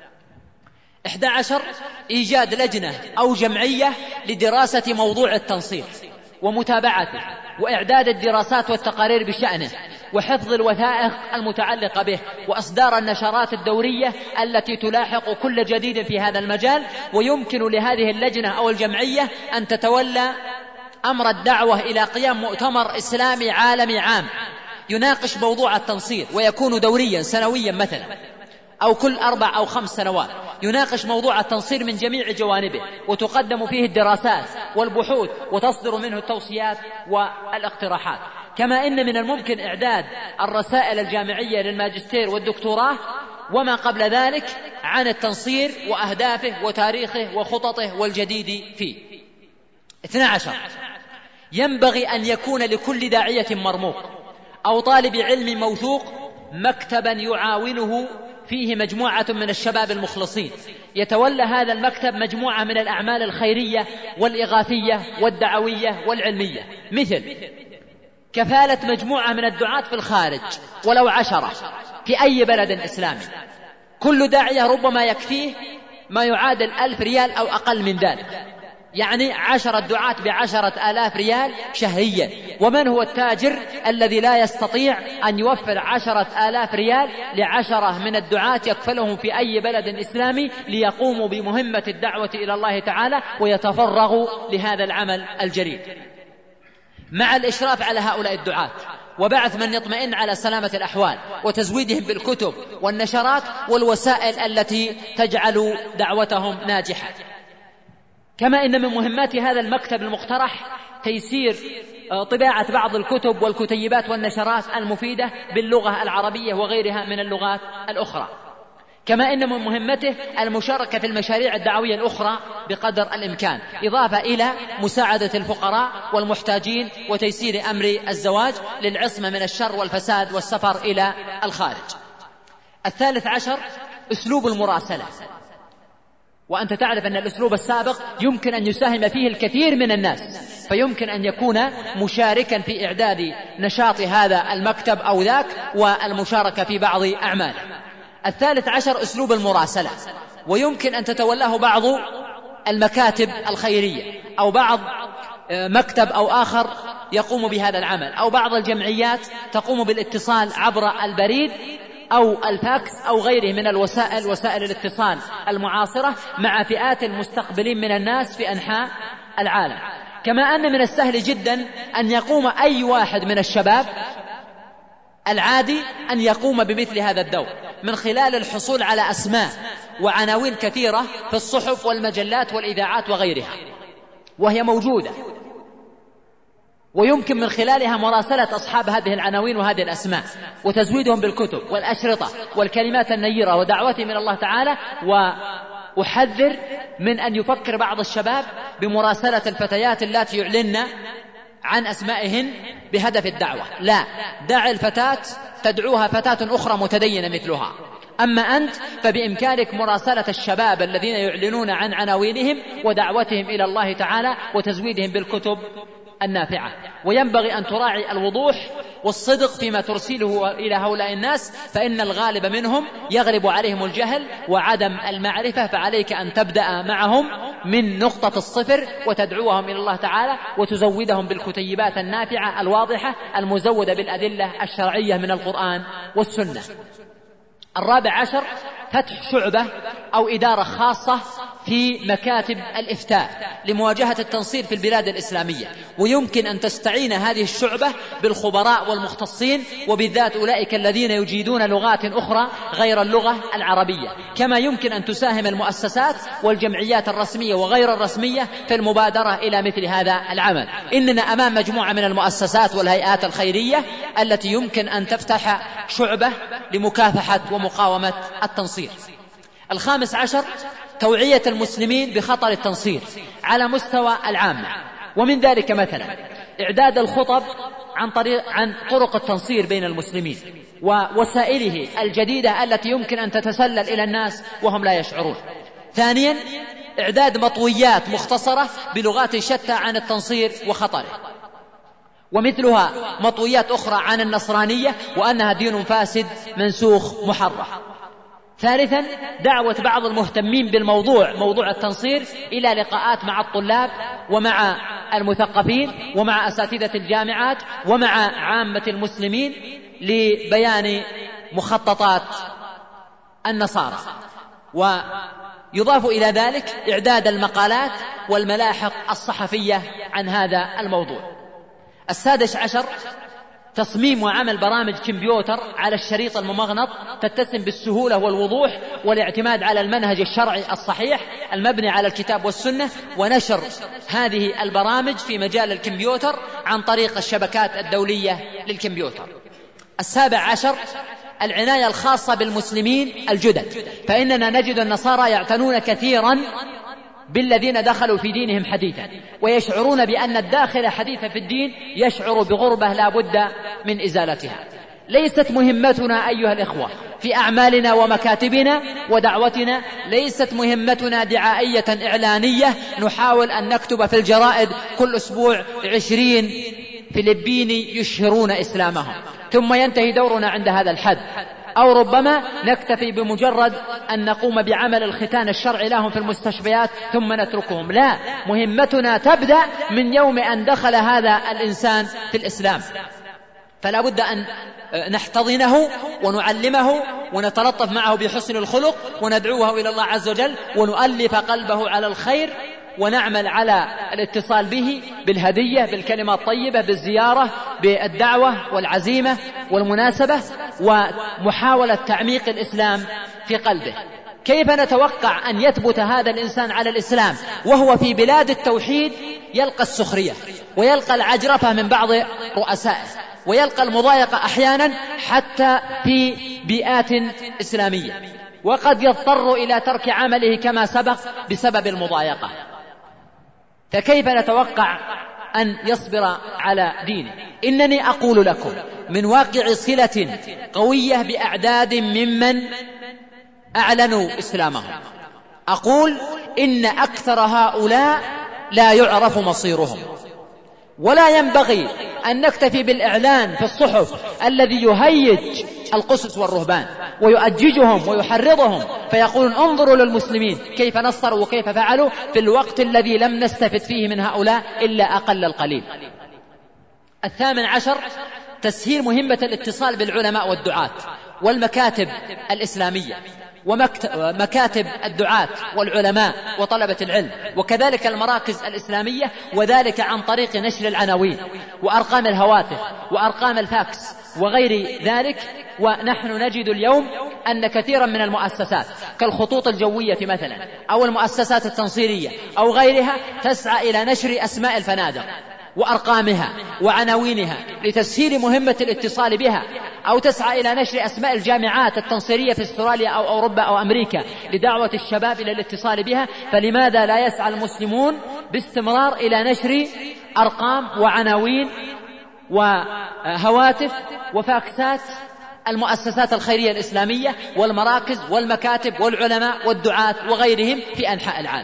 11، إيجاد لجنة أو جمعية لدراسة موضوع التنصير ومتابعته وإعداد الدراسات والتقارير بشأنه وحفظ الوثائق المتعلقة به وإصدار النشرات الدورية التي تلاحق كل جديد في هذا المجال. ويمكن لهذه اللجنة أو الجمعية أن تتولى أمر الدعوة إلى قيام مؤتمر إسلامي عالمي عام يناقش موضوع التنصير، ويكون دوريا سنويا مثلا، أو كل 4 أو 5 سنوات، يناقش موضوع التنصير من جميع جوانبه، وتقدم فيه الدراسات والبحوث وتصدر منه التوصيات والاقتراحات. كما إن من الممكن إعداد الرسائل الجامعية للماجستير والدكتوراه وما قبل ذلك عن التنصير وأهدافه وتاريخه وخططه والجديد فيه. 12، ينبغي أن يكون لكل داعية مرموق أو طالب علم موثوق مكتبا يعاونه فيه مجموعة من الشباب المخلصين، يتولى هذا المكتب مجموعة من الأعمال الخيرية والإغاثية والدعوية والعلمية، مثل كفالة مجموعة من الدعاة في الخارج ولو 10 في أي بلد إسلامي. كل داعية ربما يكفيه ما يعادل 1000 ريال أو أقل من ذلك، يعني 10 دعاة ب10,000 ريال شهريا. ومن هو التاجر الذي لا يستطيع أن يوفر 10,000 ريال ل10 من الدعاة يكفلهم في أي بلد إسلامي ليقوموا بمهمة الدعوة إلى الله تعالى ويتفرغوا لهذا العمل الجليل، مع الإشراف على هؤلاء الدعاة وبعث من يطمئن على سلامة الأحوال وتزويدهم بالكتب والنشرات والوسائل التي تجعل دعوتهم ناجحة. كما إن من مهمات هذا المكتب المقترح تيسير طباعة بعض الكتب والكتيبات والنشرات المفيدة باللغة العربية وغيرها من اللغات الأخرى. كما إن من مهمته المشاركة في المشاريع الدعوية الأخرى بقدر الإمكان، إضافة إلى مساعدة الفقراء والمحتاجين وتيسير أمر الزواج للعصمة من الشر والفساد والسفر إلى الخارج. 13، أسلوب المراسلة. وأنت تعرف أن الأسلوب السابق يمكن أن يساهم فيه الكثير من الناس، فيمكن أن يكون مشاركا في إعداد نشاط هذا المكتب أو ذاك والمشاركة في بعض أعماله. 13، أسلوب المراسلة، ويمكن أن تتولاه بعض المكاتب الخيرية أو بعض مكتب أو آخر يقوم بهذا العمل، أو بعض الجمعيات تقوم بالاتصال عبر البريد أو الفاكس أو غيره من وسائل الاتصال المعاصرة مع فئات المستقبلين من الناس في أنحاء العالم. كما أن من السهل جدا أن يقوم أي واحد من الشباب العادي أن يقوم بمثل هذا الدور من خلال الحصول على أسماء وعناوين كثيرة في الصحف والمجلات والإذاعات وغيرها، وهي موجودة، ويمكن من خلالها مراسلة أصحاب هذه العناوين وهذه الأسماء وتزويدهم بالكتب والأشرطة والكلمات النيرة ودعوتهم إلى الله تعالى. وأحذر من أن يفكر بعض الشباب بمراسلة الفتيات التي يعلن عن أسمائهن بهدف الدعوة، لا، دع الفتاة تدعوها فتاة أخرى متدينة مثلها. أما أنت فبإمكانك مراسلة الشباب الذين يعلنون عن عناوينهم ودعوتهم إلى الله تعالى وتزويدهم بالكتب النافعة. وينبغي أن تراعي الوضوح والصدق فيما ترسله إلى هؤلاء الناس، فإن الغالب منهم يغلب عليهم الجهل وعدم المعرفة، فعليك أن تبدأ معهم من نقطة الصفر وتدعوهم إلى الله تعالى وتزودهم بالكتيبات النافعة الواضحة المزودة بالأدلة الشرعية من القرآن والسنة. 14 فتح شعبة أو إدارة خاصة في مكاتب الإفتاء لمواجهة التنصير في البلاد الإسلامية، ويمكن أن تستعين هذه الشعبة بالخبراء والمختصين، وبالذات أولئك الذين يجيدون لغات أخرى غير اللغة العربية. كما يمكن أن تساهم المؤسسات والجمعيات الرسمية وغير الرسمية في المبادرة إلى مثل هذا العمل. إننا أمام مجموعة من المؤسسات والهيئات الخيرية التي يمكن أن تفتح شعبة لمكافحة ومقاومة التنصير. 15 توعية المسلمين بخطر التنصير على مستوى العامة، ومن ذلك مثلا إعداد الخطب عن طرق التنصير بين المسلمين ووسائله الجديدة التي يمكن أن تتسلل إلى الناس وهم لا يشعرون. ثانيا إعداد مطويات مختصرة بلغات شتى عن التنصير وخطره، ومثلها مطويات أخرى عن النصرانية وأنها دين فاسد منسوخ محرف. ثالثا دعوة بعض المهتمين موضوع التنصير إلى لقاءات مع الطلاب ومع المثقفين ومع أساتذة الجامعات ومع عامة المسلمين لبيان مخططات النصارى. ويضاف إلى ذلك إعداد المقالات والملاحق الصحفية عن هذا الموضوع. 16 تصميم وعمل برامج كمبيوتر على الشريط الممغنط تتسم بالسهولة والوضوح والاعتماد على المنهج الشرعي الصحيح المبني على الكتاب والسنة، ونشر هذه البرامج في مجال الكمبيوتر عن طريق الشبكات الدولية للكمبيوتر. 17 العناية الخاصة بالمسلمين الجدد، فإننا نجد النصارى يعتنون كثيرا بالذين دخلوا في دينهم حديثا، ويشعرون بأن الداخل حديثا في الدين يشعر بغربة لا بد من إزالتها. ليست مهمتنا أيها الإخوة في أعمالنا ومكاتبنا ودعوتنا، ليست مهمتنا دعائية إعلانية نحاول أن نكتب في الجرائد كل أسبوع 20 فلبيني يشهرون إسلامهم ثم ينتهي دورنا عند هذا الحد، أو ربما نكتفي بمجرد أن نقوم بعمل الختان الشرعي لهم في المستشفيات ثم نتركهم. لا، مهمتنا تبدأ من يوم أن دخل هذا الإنسان في الإسلام، فلا بد أن نحتضنه ونعلمه ونتلطف معه بحسن الخلق وندعوه إلى الله عز وجل ونؤلف قلبه على الخير، ونعمل على الاتصال به بالهدية، بالكلمة الطيبة، بالزيارة، بالدعوة والعزيمة والمناسبة، ومحاولة تعميق الإسلام في قلبه. كيف نتوقع أن يثبت هذا الإنسان على الإسلام وهو في بلاد التوحيد يلقى السخرية ويلقى العجرفة من بعض رؤسائه ويلقى المضايقة أحيانا حتى في بيئات إسلامية، وقد يضطر إلى ترك عمله كما سبق بسبب المضايقة؟ فكيف نتوقع أن يصبر على دينه؟ إنني أقول لكم من واقع صلة قوية بأعداد ممن أعلنوا إسلامهم، أقول إن أكثر هؤلاء لا يعرف مصيرهم، ولا ينبغي أن نكتفي بالإعلان في الصحف الذي يهيج القسس والرهبان ويؤججهم ويحرضهم فيقولون انظروا للمسلمين كيف نصروا وكيف فعلوا، في الوقت الذي لم نستفد فيه من هؤلاء إلا أقل القليل. 18 تسهيل مهمة الاتصال بالعلماء والدعاة والمكاتب الإسلامية، ومكاتب الدعاة والعلماء وطلبة العلم، وكذلك المراكز الإسلامية، وذلك عن طريق نشر العناوين وأرقام الهواتف وأرقام الفاكس وغير ذلك. ونحن نجد اليوم أن كثيرا من المؤسسات كالخطوط الجوية مثلا أو المؤسسات التنصيرية أو غيرها تسعى إلى نشر أسماء الفنادق وأرقامها وعناوينها لتسهيل مهمة الاتصال بها، أو تسعى إلى نشر أسماء الجامعات التنصيرية في استراليا أو أوروبا أو أمريكا لدعوة الشباب إلى الاتصال بها. فلماذا لا يسعى المسلمون باستمرار إلى نشر أرقام وعناوين وهواتف وفاكسات المؤسسات الخيرية الإسلامية والمراكز والمكاتب والعلماء والدعاة وغيرهم في أنحاء العالم؟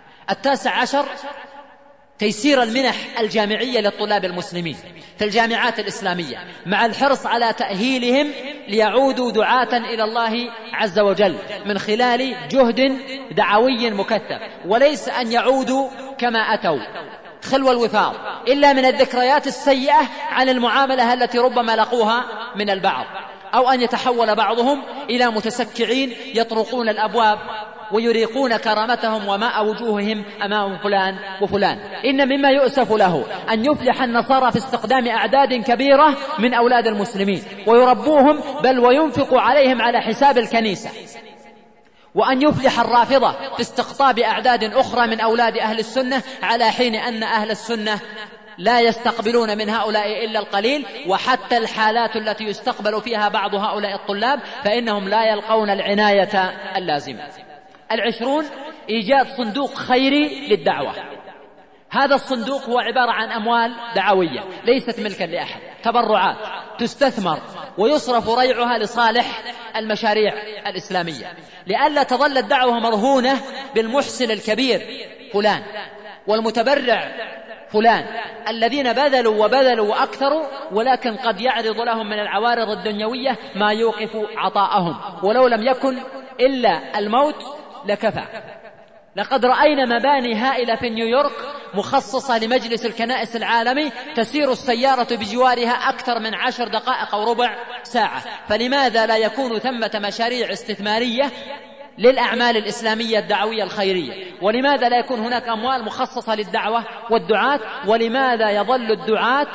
19 تيسير المنح الجامعية للطلاب المسلمين في الجامعات الإسلامية، مع الحرص على تأهيلهم ليعودوا دعاة إلى الله عز وجل من خلال جهد دعوي مكثف، وليس أن يعودوا كما أتوا خلو الوفاض إلا من الذكريات السيئة عن المعاملة التي ربما لقوها من البعض، أو أن يتحول بعضهم إلى متسكعين يطرقون الأبواب ويريقون كرامتهم وماء وجوههم أمام فلان وفلان. إن مما يؤسف له أن يفلح النصارى في استقدام أعداد كبيرة من أولاد المسلمين ويربوهم بل وينفق عليهم على حساب الكنيسة، وأن يفلح الرافضة في استقطاب أعداد أخرى من أولاد أهل السنة، على حين أن أهل السنة لا يستقبلون من هؤلاء إلا القليل. وحتى الحالات التي يستقبل فيها بعض هؤلاء الطلاب فإنهم لا يلقون العناية اللازمة. 20 إيجاد صندوق خيري للدعوة. هذا الصندوق هو عبارة عن أموال دعوية ليست ملكا لأحد، تبرعات تستثمر ويصرف ريعها لصالح المشاريع الإسلامية، لئلا تظل الدعوة مرهونة بالمحسن الكبير فلان والمتبرع فلان الذين بذلوا وأكثروا، ولكن قد يعرض لهم من العوارض الدنيوية ما يوقف عطاءهم، ولو لم يكن إلا الموت لكفى. لقد رأينا مباني هائلة في نيويورك مخصصة لمجلس الكنائس العالمي تسير السيارة بجوارها أكثر من 10 دقائق أو ربع ساعة. فلماذا لا يكون ثمة مشاريع استثمارية للأعمال الإسلامية الدعوية الخيرية؟ ولماذا لا يكون هناك أموال مخصصة للدعوة والدعاة؟ ولماذا يظل الدعاة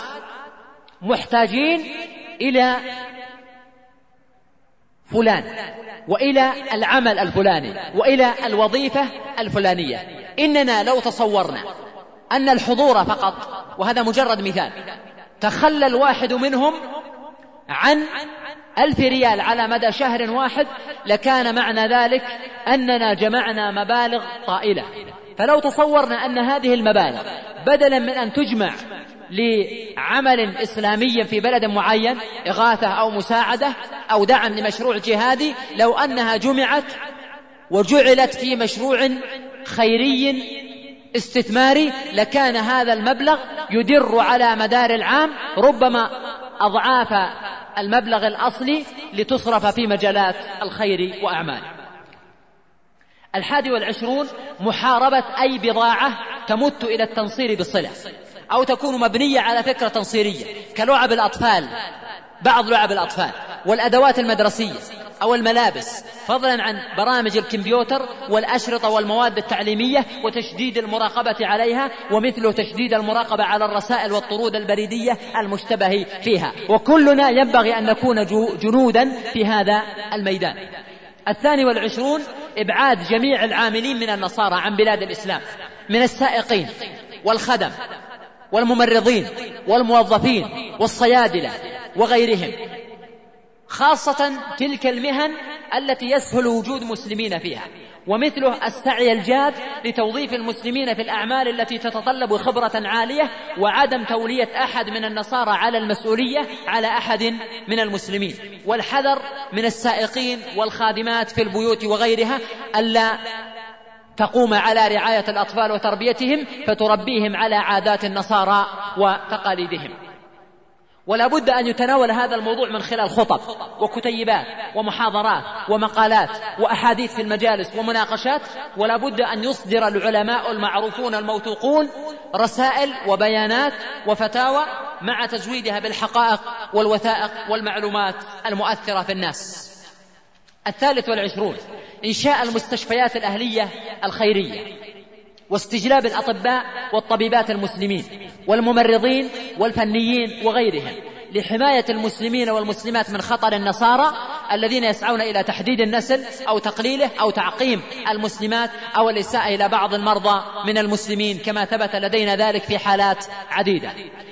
محتاجين إلى فلان وإلى العمل الفلاني وإلى الوظيفة الفلانية؟ إننا لو تصورنا أن الحضور فقط، وهذا مجرد مثال، تخلى الواحد منهم عن 1000 ريال على مدى شهر واحد، لكان معنى ذلك أننا جمعنا مبالغ طائلة. فلو تصورنا أن هذه المبالغ بدلا من أن تجمع لعمل إسلامي في بلد معين، إغاثة أو مساعدة أو دعم لمشروع جهادي، لو أنها جمعت وجعلت في مشروع خيري استثماري، لكان هذا المبلغ يدر على مدار العام ربما أضعاف المبلغ الأصلي لتصرف في مجالات الخير وأعمال. 21 محاربة أي بضاعة تمت إلى التنصير بالصلة أو تكون مبنية على فكرة تنصيرية كلعب الأطفال، بعض لعب الأطفال والأدوات المدرسية أو الملابس، فضلا عن برامج الكمبيوتر والأشرطة والمواد التعليمية وتشديد المراقبة عليها، ومثله تشديد المراقبة على الرسائل والطرود البريدية المشتبه فيها. وكلنا ينبغي أن نكون جنودا في هذا الميدان. 22 إبعاد جميع العاملين من النصارى عن بلاد الإسلام، من السائقين والخدم والممرضين والموظفين والصيادلة وغيرهم، خاصة تلك المهن التي يسهل وجود مسلمين فيها، ومثله السعي الجاد لتوظيف المسلمين في الأعمال التي تتطلب خبرة عالية، وعدم تولية أحد من النصارى على المسؤولية على أحد من المسلمين، والحذر من السائقين والخادمات في البيوت وغيرها ألا تقوم على رعاية الأطفال وتربيتهم فتربيهم على عادات النصارى وتقاليدهم. ولا بد أن يتناول هذا الموضوع من خلال خطب وكتيبات ومحاضرات ومقالات وأحاديث في المجالس ومناقشات، ولا بد أن يصدر العلماء المعروفون الموثوقون رسائل وبيانات وفتاوى مع تزويدها بالحقائق والوثائق والمعلومات المؤثرة في الناس. 23 إنشاء المستشفيات الأهلية الخيرية واستجلاب الأطباء والطبيبات المسلمين والممرضين والفنيين وغيرهم لحماية المسلمين والمسلمات من خطر النصارى الذين يسعون إلى تحديد النسل أو تقليله أو تعقيم المسلمات أو الإساءة إلى بعض المرضى من المسلمين، كما ثبت لدينا ذلك في حالات عديدة.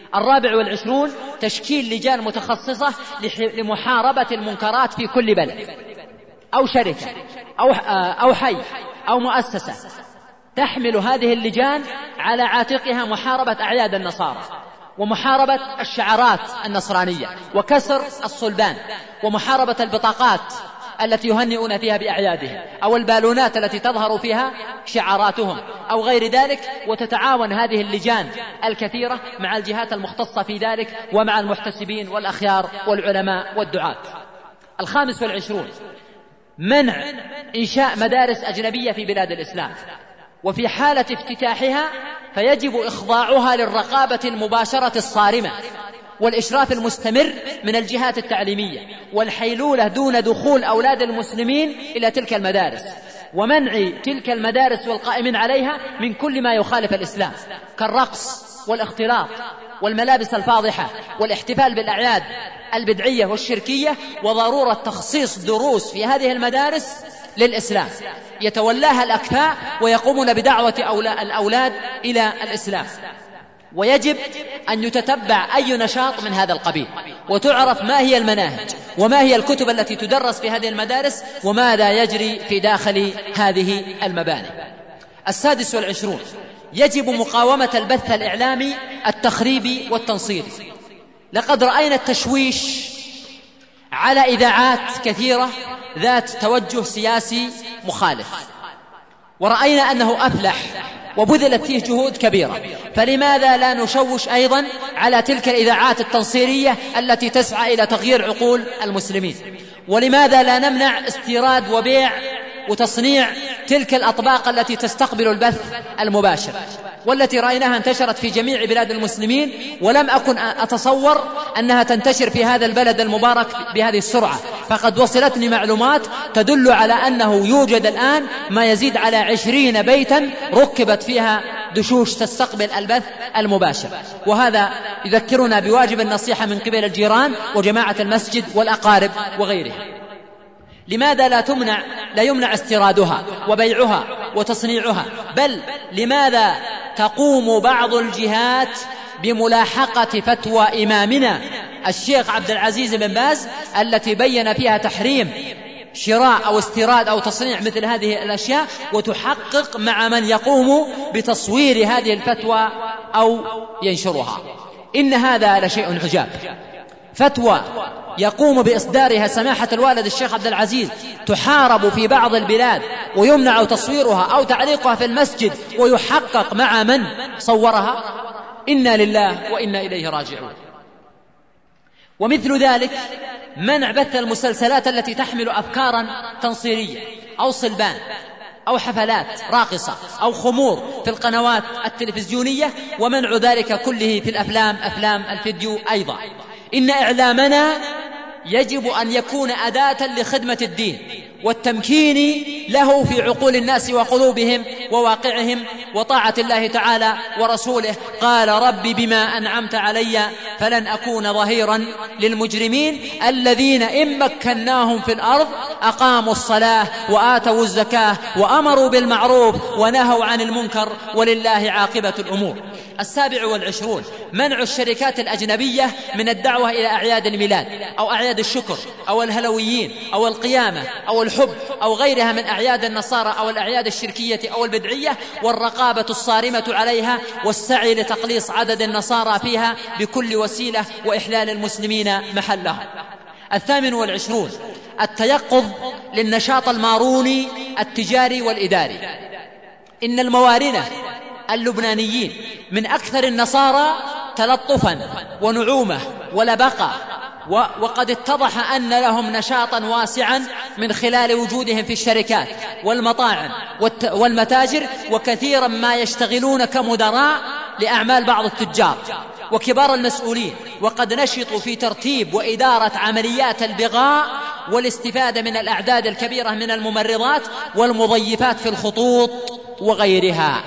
24 تشكيل لجان متخصصة لمحاربة المنكرات في كل بلد أو شركة أو حي أو مؤسسة تحمل هذه اللجان على عاتقها محاربة أعياد النصارى ومحاربة الشعارات النصرانية وكسر الصلبان ومحاربة البطاقات التي يهنئون فيها بأعيادهم أو البالونات التي تظهر فيها شعاراتهم أو غير ذلك. وتتعاون هذه اللجان الكثيرة مع الجهات المختصة في ذلك ومع المحتسبين والأخيار والعلماء والدعاة. 25 منع إنشاء مدارس أجنبية في بلاد الإسلام، وفي حالة افتتاحها فيجب إخضاعها للرقابة المباشرة الصارمة والإشراف المستمر من الجهات التعليمية والحيلولة دون دخول أولاد المسلمين إلى تلك المدارس، ومنع تلك المدارس والقائمين عليها من كل ما يخالف الإسلام كالرقص والاختلاط والملابس الفاضحة والاحتفال بالأعياد البدعية والشركية، وضرورة تخصيص دروس في هذه المدارس للإسلام يتولاها الأكفاء ويقومون بدعوة الأولاد إلى الإسلام. ويجب أن يتتبع أي نشاط من هذا القبيل وتعرف ما هي المناهج وما هي الكتب التي تدرس في هذه المدارس وماذا يجري في داخل هذه المباني. 26 يجب مقاومة البث الإعلامي التخريبي والتنصيري. لقد رأينا التشويش على إذاعات كثيرة ذات توجه سياسي مخالف، ورأينا أنه أفلح وبذلت فيه جهود كبيرة، فلماذا لا نشوش أيضا على تلك الإذاعات التنصيرية التي تسعى إلى تغيير عقول المسلمين؟ ولماذا لا نمنع استيراد وبيع وتصنيع تلك الأطباق التي تستقبل البث المباشر والتي رأيناها انتشرت في جميع بلاد المسلمين، ولم أكن أتصور أنها تنتشر في هذا البلد المبارك بهذه السرعة؟ فقد وصلتني معلومات تدل على أنه يوجد الآن ما يزيد على 20 بيتا ركبت فيها دشوش تستقبل البث المباشر، وهذا يذكرنا بواجب النصيحة من قبل الجيران وجماعة المسجد والأقارب وغيرهم. لماذا لا يمنع استيرادها وبيعها وتصنيعها؟ بل لماذا تقوم بعض الجهات بملاحقة فتوى إمامنا الشيخ عبد العزيز بن باز التي بين فيها تحريم شراء أو استيراد أو تصنيع مثل هذه الأشياء، وتحقق مع من يقوم بتصوير هذه الفتوى أو ينشرها؟ إن هذا لشيء عجاب. فتوى يقوم بإصدارها سماحة الوالد الشيخ عبد العزيز تحارب في بعض البلاد ويمنع تصويرها أو تعليقها في المسجد ويحقق مع من صورها. إنا لله وإنا إليه راجعون. ومثل ذلك منع بث المسلسلات التي تحمل أفكارا تنصيرية أو صلبان أو حفلات راقصة أو خمور في القنوات التلفزيونية، ومنع ذلك كله في أفلام الفيديو أيضا. إن إعلامنا يجب أن يكون أداة لخدمة الدين والتمكين له في عقول الناس وقلوبهم وواقعهم وطاعة الله تعالى ورسوله. قال رب بما أنعمت علي فلن أكون ظهيرا للمجرمين الذين إن مكناهم في الأرض أقاموا الصلاة وآتوا الزكاة وأمروا بالمعروف ونهوا عن المنكر ولله عاقبة الأمور. 27 منع الشركات الأجنبية من الدعوة إلى أعياد الميلاد أو أعياد الشكر أو الهلويين أو القيامة أو الحب أو غيرها من أعياد النصارى أو الأعياد الشركية أو البدعية، والرقابة الصارمة عليها والسعي لتقليص عدد النصارى فيها بكل وسيلة وإحلال المسلمين محلهم. 28 التيقظ للنشاط الماروني التجاري والإداري. إن الموارنة اللبنانيين من أكثر النصارى تلطفا ونعومة ولبقة، وقد اتضح أن لهم نشاطا واسعا من خلال وجودهم في الشركات والمطاعم والمتاجر، وكثيرا ما يشتغلون كمدراء لأعمال بعض التجار وكبار المسؤولين، وقد نشطوا في ترتيب وإدارة عمليات البغاء والاستفادة من الأعداد الكبيرة من الممرضات والمضيفات في الخطوط وغيرها.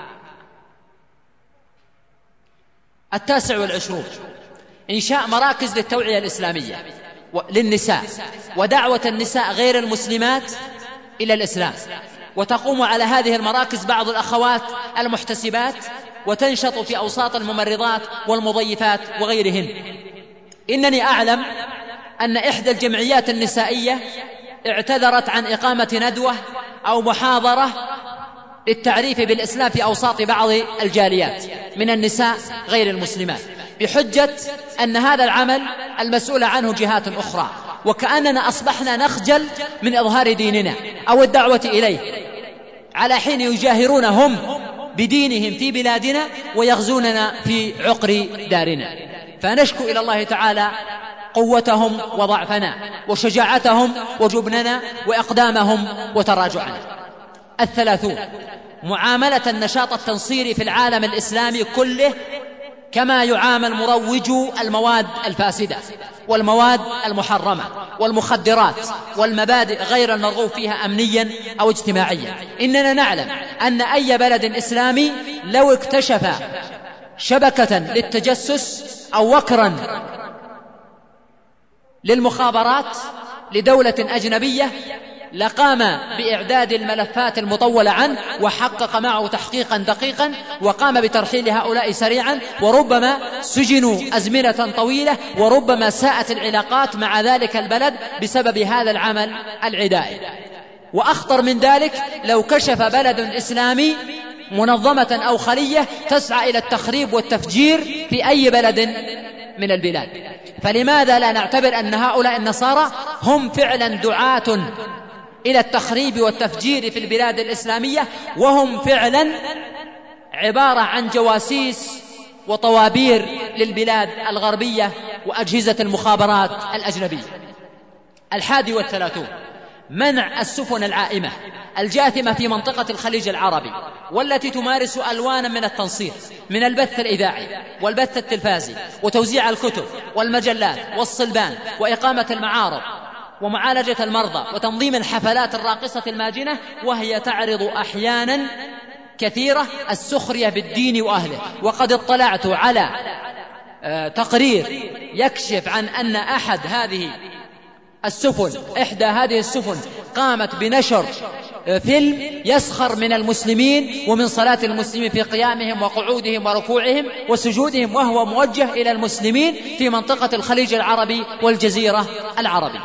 29 إنشاء مراكز للتوعية الإسلامية للنساء ودعوة النساء غير المسلمات إلى الإسلام، وتقوم على هذه المراكز بعض الأخوات المحتسبات وتنشط في أوساط الممرضات والمضيفات وغيرهن. إنني أعلم أن إحدى الجمعيات النسائية اعتذرت عن إقامة ندوة أو محاضرة للتعريف بالإسلام في أوساط بعض الجاليات من النساء غير المسلمات، بحجة أن هذا العمل المسؤول عنه جهات أخرى، وكأننا أصبحنا نخجل من إظهار ديننا أو الدعوة إليه، على حين يجاهرون هم بدينهم في بلادنا ويغزوننا في عقر دارنا. فنشكو إلى الله تعالى قوتهم وضعفنا وشجاعتهم وجبننا وإقدامهم وتراجعنا. 30 معاملة النشاط التنصيري في العالم الإسلامي كله كما يعامل مروجو المواد الفاسدة والمواد المحرمة والمخدرات والمبادئ غير المرغوب فيها أمنيا أو اجتماعيا. إننا نعلم أن أي بلد إسلامي لو اكتشف شبكة للتجسس أو وكرا للمخابرات لدولة أجنبية لقام بإعداد الملفات المطولة عنه وحقق معه تحقيقا دقيقا وقام بترحيل هؤلاء سريعا، وربما سجنوا أزمنة طويلة، وربما ساءت العلاقات مع ذلك البلد بسبب هذا العمل العدائي. وأخطر من ذلك لو كشف بلد إسلامي منظمة أو خلية تسعى إلى التخريب والتفجير في أي بلد من البلاد. فلماذا لا نعتبر أن هؤلاء النصارى هم فعلا دعاة إلى التخريب والتفجير في البلاد الإسلامية، وهم فعلا عبارة عن جواسيس وطوابير للبلاد الغربية وأجهزة المخابرات الأجنبية. 31 منع السفن العائمة الجاثمة في منطقة الخليج العربي والتي تمارس ألوانا من التنصير من البث الإذاعي والبث التلفازي وتوزيع الكتب والمجلات والصلبان وإقامة المعارض ومعالجة المرضى وتنظيم الحفلات الراقصة الماجنة، وهي تعرض أحيانا كثيرة السخرية بالدين وأهله. وقد اطلعت على تقرير يكشف عن أن إحدى هذه السفن قامت بنشر فيلم يسخر من المسلمين ومن صلاة المسلمين في قيامهم وقعودهم وركوعهم وسجودهم، وهو موجه إلى المسلمين في منطقة الخليج العربي والجزيرة العربية.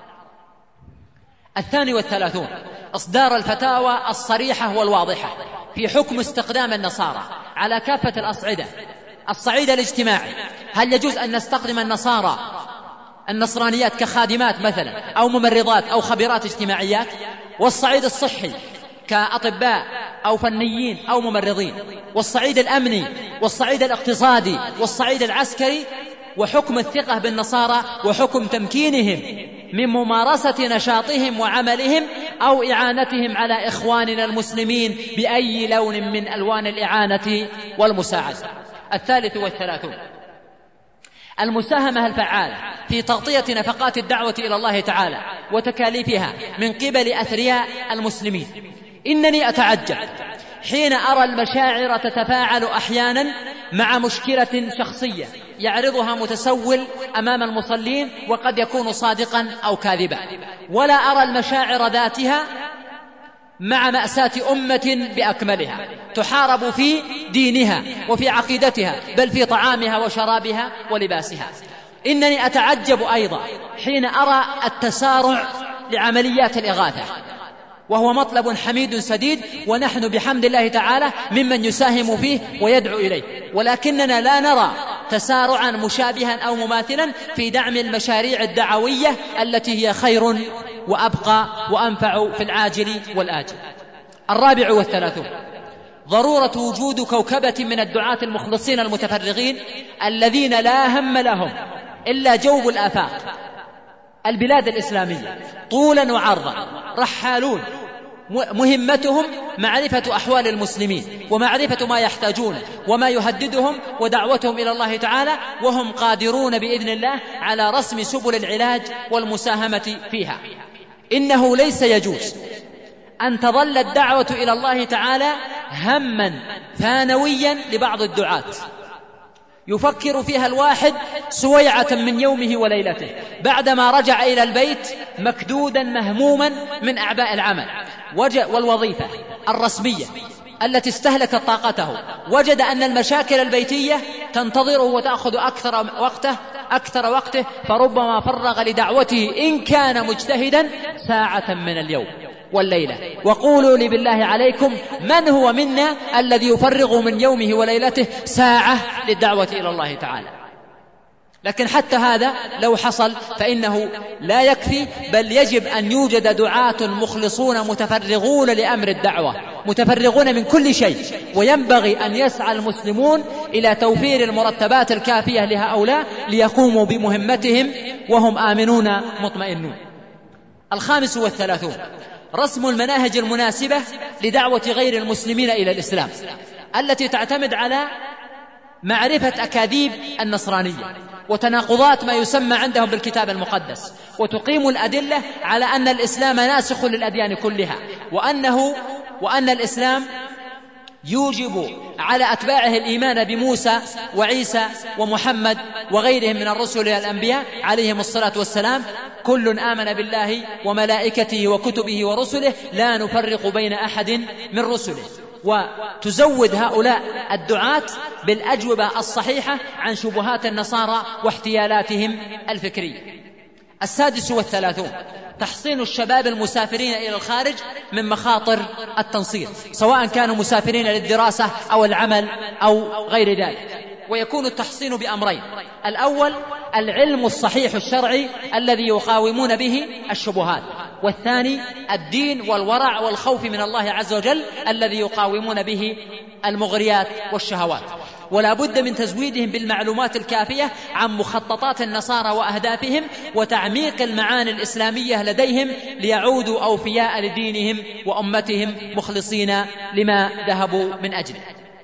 32 إصدار الفتاوى الصريحة والواضحة في حكم استخدام النصارى على كافة الأصعدة. الصعيد الاجتماعي، هل يجوز أن نستخدم النصرانيات كخادمات مثلا أو ممرضات أو خبيرات اجتماعيات؟ والصعيد الصحي كأطباء أو فنيين أو ممرضين، والصعيد الأمني والصعيد الاقتصادي والصعيد العسكري، وحكم الثقة بالنصارى وحكم تمكينهم من ممارسة نشاطهم وعملهم أو إعانتهم على إخواننا المسلمين بأي لون من ألوان الإعانة والمساعدة. 33 المساهمة الفعالة في تغطية نفقات الدعوة إلى الله تعالى وتكاليفها من قبل أثرياء المسلمين. إنني أتعجب حين أرى المشاعر تتفاعل أحيانا مع مشكلة شخصية يعرضها متسول أمام المصلين وقد يكون صادقا أو كاذبا، ولا أرى المشاعر ذاتها مع مأساة أمة بأكملها تحارب في دينها وفي عقيدتها بل في طعامها وشرابها ولباسها. إنني أتعجب أيضا حين أرى التسارع لعمليات الإغاثة، وهو مطلب حميد سديد ونحن بحمد الله تعالى ممن يساهم فيه ويدعو إليه، ولكننا لا نرى تسارعا مشابها أو مماثلا في دعم المشاريع الدعوية التي هي خير وأبقى وأنفع في العاجل والآجل. 34 ضرورة وجود كوكبة من الدعاة المخلصين المتفرغين الذين لا هم لهم إلا جوب الآفاق البلاد الإسلامية طولا وعرضا، رحالون مهمتهم معرفة أحوال المسلمين ومعرفة ما يحتاجون وما يهددهم ودعوتهم إلى الله تعالى، وهم قادرون بإذن الله على رسم سبل العلاج والمساهمة فيها. إنه ليس يجوز أن تظل الدعوة إلى الله تعالى همًا ثانويًا لبعض الدعاة يفكر فيها الواحد سويعة من يومه وليلته بعدما رجع إلى البيت مكدودا مهموما من أعباء العمل والوظيفة الرسمية التي استهلكت طاقته، وجد أن المشاكل البيتية تنتظره وتأخذ أكثر وقته، فربما فرغ لدعوته إن كان مجتهدا ساعة من اليوم والليلة. وقولوا لي بالله عليكم من هو منا الذي يفرغ من يومه وليلته ساعة للدعوة إلى الله تعالى؟ لكن حتى هذا لو حصل فإنه لا يكفي، بل يجب أن يوجد دعاة مخلصون متفرغون لأمر الدعوة، متفرغون من كل شيء، وينبغي أن يسعى المسلمون إلى توفير المرتبات الكافية لهؤلاء ليقوموا بمهمتهم وهم آمنون مطمئنون. 35 رسم المناهج المناسبة لدعوة غير المسلمين إلى الإسلام، التي تعتمد على معرفة أكاذيب النصرانية وتناقضات ما يسمى عندهم بالكتاب المقدس، وتقيم الأدلة على أن الإسلام ناسخ للأديان كلها، وأن الإسلام يوجب على أتباعه الإيمان بموسى وعيسى ومحمد وغيرهم من الرسل والأنبياء عليهم الصلاة والسلام، كل آمن بالله وملائكته وكتبه ورسله لا نفرق بين أحد من رسله، وتزود هؤلاء الدعاة بالأجوبة الصحيحة عن شبهات النصارى واحتيالاتهم الفكرية. 36 تحصين الشباب المسافرين إلى الخارج من مخاطر التنصير، سواء كانوا مسافرين للدراسة أو العمل أو غير ذلك. ويكون التحصين بأمرين: الأول العلم الصحيح الشرعي الذي يقاومون به الشبهات، والثاني الدين والورع والخوف من الله عز وجل الذي يقاومون به المغريات والشهوات. ولا بد من تزويدهم بالمعلومات الكافية عن مخططات النصارى وأهدافهم وتعميق المعاني الإسلامية لديهم ليعودوا أوفياء لدينهم وأمتهم مخلصين لما ذهبوا من أجله.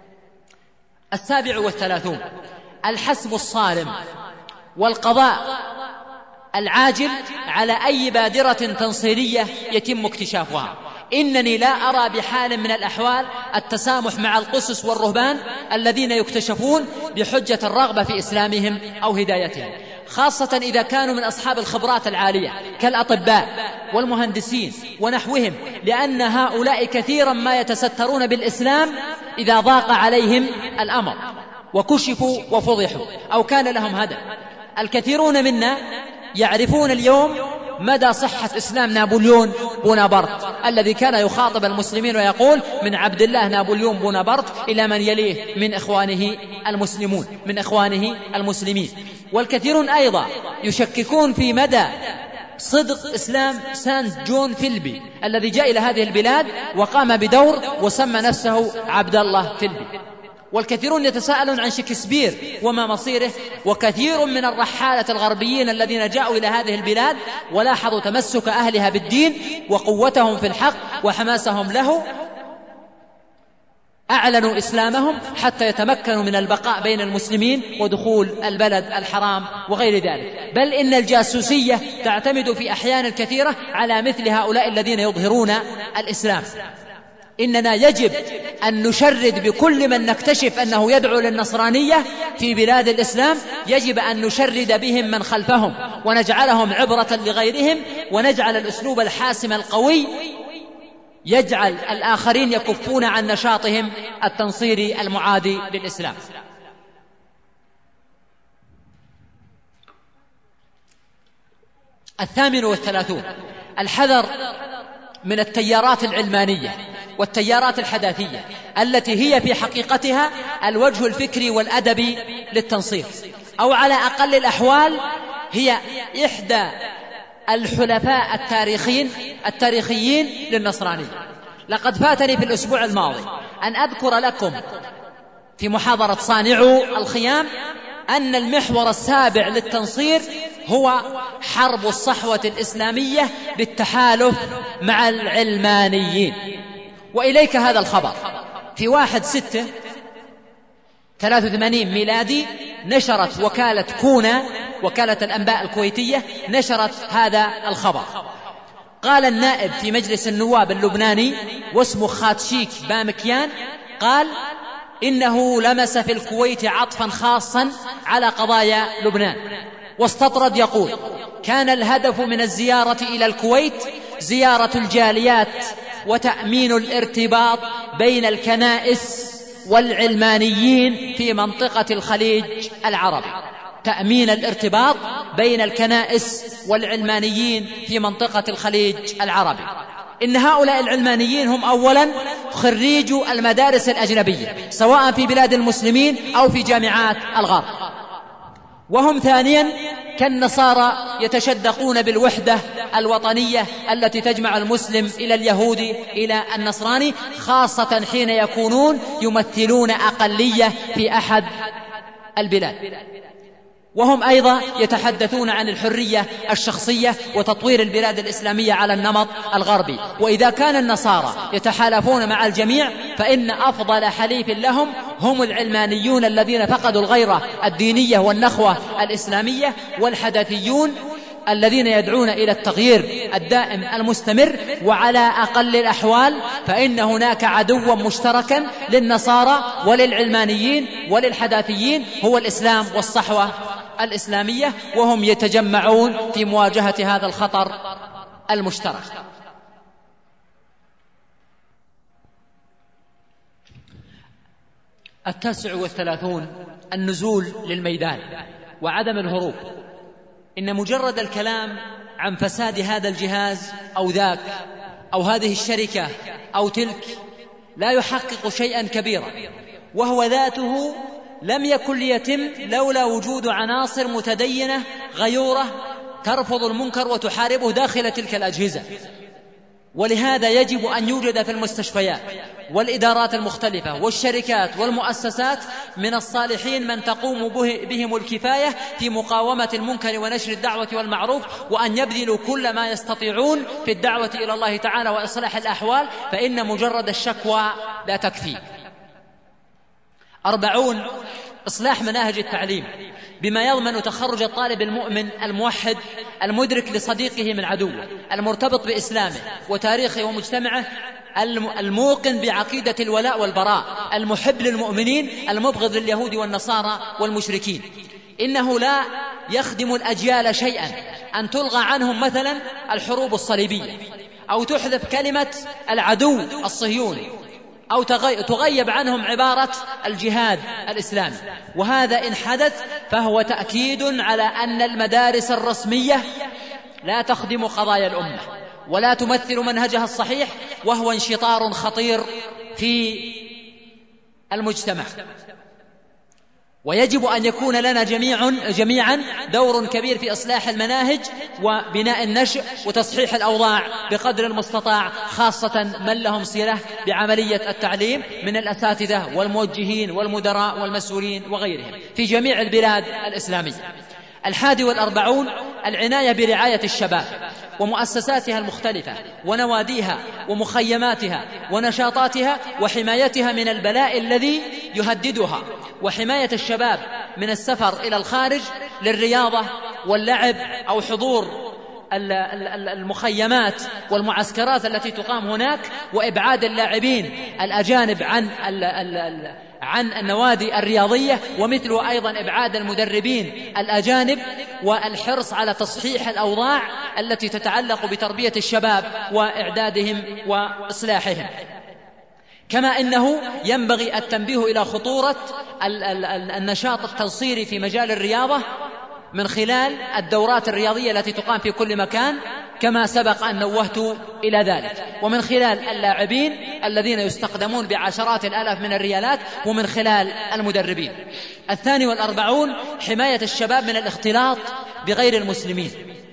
37 الحسم الصارم والقضاء العاجل على أي بادرة تنصيرية يتم اكتشافها. إنني لا أرى بحال من الأحوال التسامح مع القسس والرهبان الذين يكتشفون بحجة الرغبة في إسلامهم أو هدايتهم، خاصة إذا كانوا من أصحاب الخبرات العالية كالأطباء والمهندسين ونحوهم، لأن هؤلاء كثيرا ما يتسترون بالإسلام إذا ضاق عليهم الأمر وكشفوا وفضحوا أو كان لهم هدف. الكثيرون منا يعرفون اليوم مدى صحة إسلام نابليون بونابرت الذي كان يخاطب المسلمين ويقول: من عبد الله نابليون بونابرت إلى من يليه من إخوانه المسلمين. والكثيرون أيضا يشككون في مدى صدق إسلام سانت جون فيلبي الذي جاء إلى هذه البلاد وقام بدور وسمى نفسه عبد الله فيلبي. والكثيرون يتساءلون عن شكسبير وما مصيره. وكثير من الرحالة الغربيين الذين جاءوا إلى هذه البلاد ولاحظوا تمسك أهلها بالدين وقوتهم في الحق وحماسهم له أعلنوا إسلامهم حتى يتمكنوا من البقاء بين المسلمين ودخول البلد الحرام وغير ذلك. بل إن الجاسوسية تعتمد في أحيان كثيرة على مثل هؤلاء الذين يظهرون الإسلام. إننا يجب أن نشرد بكل من نكتشف أنه يدعو للنصرانية في بلاد الإسلام، يجب أن نشرد بهم من خلفهم ونجعلهم عبرة لغيرهم، ونجعل الأسلوب الحاسم القوي يجعل الآخرين يكفون عن نشاطهم التنصيري المعادي للإسلام. 38 الحذر من التيارات العلمانية والتيارات الحداثية التي هي في حقيقتها الوجه الفكري والأدبي للتنصير، أو على أقل الأحوال هي إحدى الحلفاء التاريخيين للنصرانية. لقد فاتني في الأسبوع الماضي أن أذكر لكم في محاضرة صانعو الخيام أن المحور السابع للتنصير هو حرب الصحوة الإسلامية بالتحالف مع العلمانيين. وإليك هذا الخبر: في 1/6/83 ميلادي نشرت وكالة كونا، وكالة الأنباء الكويتية، نشرت هذا الخبر. قال النائب في مجلس النواب اللبناني واسمه خاتشيك بامكيان، قال إنه لمس في الكويت عطفا خاصا على قضايا لبنان، واستطرد يقول: كان الهدف من الزيارة إلى الكويت زيارة الجاليات وتأمين الارتباط بين الكنائس والعلمانيين في منطقة الخليج العربي. تأمين الارتباط بين الكنائس والعلمانيين في منطقة الخليج العربي. إن هؤلاء العلمانيين هم أولا خريجو المدارس الأجنبية سواء في بلاد المسلمين أو في جامعات الغرب، وهم ثانيا كالنصارى يتشدقون بالوحدة الوطنية التي تجمع المسلم إلى اليهودي إلى النصراني، خاصة حين يكونون يمثلون أقلية في أحد البلاد. وهم أيضا يتحدثون عن الحرية الشخصية وتطوير البلاد الإسلامية على النمط الغربي. وإذا كان النصارى يتحالفون مع الجميع فإن أفضل حليف لهم هم العلمانيون الذين فقدوا الغيرة الدينية والنخوة الإسلامية، والحدثيون الذين يدعون إلى التغيير الدائم المستمر. وعلى أقل الأحوال فإن هناك عدوا مشتركا للنصارى وللعلمانيين وللحداثيين هو الإسلام والصحوة الإسلامية، وهم يتجمعون في مواجهة هذا الخطر المشترك. ال39 النزول للميدان وعدم الهروب. إن مجرد الكلام عن فساد هذا الجهاز أو ذاك أو هذه الشركة أو تلك لا يحقق شيئا كبيرا، وهو ذاته لم يكن ليتم لولا وجود عناصر متدينة غيورة ترفض المنكر وتحاربه داخل تلك الأجهزة. ولهذا يجب أن يوجد في المستشفيات والإدارات المختلفة والشركات والمؤسسات من الصالحين من تقوم بهم الكفاية في مقاومة المنكر ونشر الدعوة والمعروف، وأن يبذلوا كل ما يستطيعون في الدعوة إلى الله تعالى وإصلاح الأحوال، فإن مجرد الشكوى لا تكفي. 40 إصلاح مناهج التعليم بما يضمن تخرج الطالب المؤمن الموحد المدرك لصديقه من عدوه، المرتبط بإسلامه وتاريخه ومجتمعه، الموقن بعقيدة الولاء والبراء، المحب للمؤمنين، المبغض لليهود والنصارى والمشركين. إنه لا يخدم الأجيال شيئا أن تلغى عنهم مثلا الحروب الصليبية، أو تحذف كلمة العدو الصهيوني، أو تغيب عنهم عبارة الجهاد الإسلامي. وهذا إن حدث فهو تأكيد على أن المدارس الرسمية لا تخدم قضايا الأمة ولا تمثل منهجها الصحيح، وهو انشطار خطير في المجتمع. ويجب أن يكون لنا جميعا دور كبير في إصلاح المناهج وبناء النشء وتصحيح الأوضاع بقدر المستطاع، خاصة من لهم صلة بعملية التعليم من الأساتذة والموجهين والمدراء والمسؤولين وغيرهم في جميع البلاد الإسلامية. 41 العناية برعاية الشباب ومؤسساتها المختلفة ونواديها ومخيماتها ونشاطاتها، وحمايتها من البلاء الذي يهددها، وحماية الشباب من السفر إلى الخارج للرياضة واللعب أو حضور المخيمات والمعسكرات التي تقام هناك، وإبعاد اللاعبين الأجانب عن النوادي الرياضية، ومثل أيضا إبعاد المدربين الأجانب، والحرص على تصحيح الأوضاع التي تتعلق بتربية الشباب وإعدادهم وإصلاحهم. كما إنه ينبغي التنبيه إلى خطورة النشاط التنصيري في مجال الرياضة من خلال الدورات الرياضية التي تقام في كل مكان، كما سبق أن نوهت إلى ذلك، ومن خلال اللاعبين الذين يستخدمون بعشرات الآلاف من الريالات، ومن خلال المدربين. 42 حماية الشباب من الاختلاط بغير المسلمين،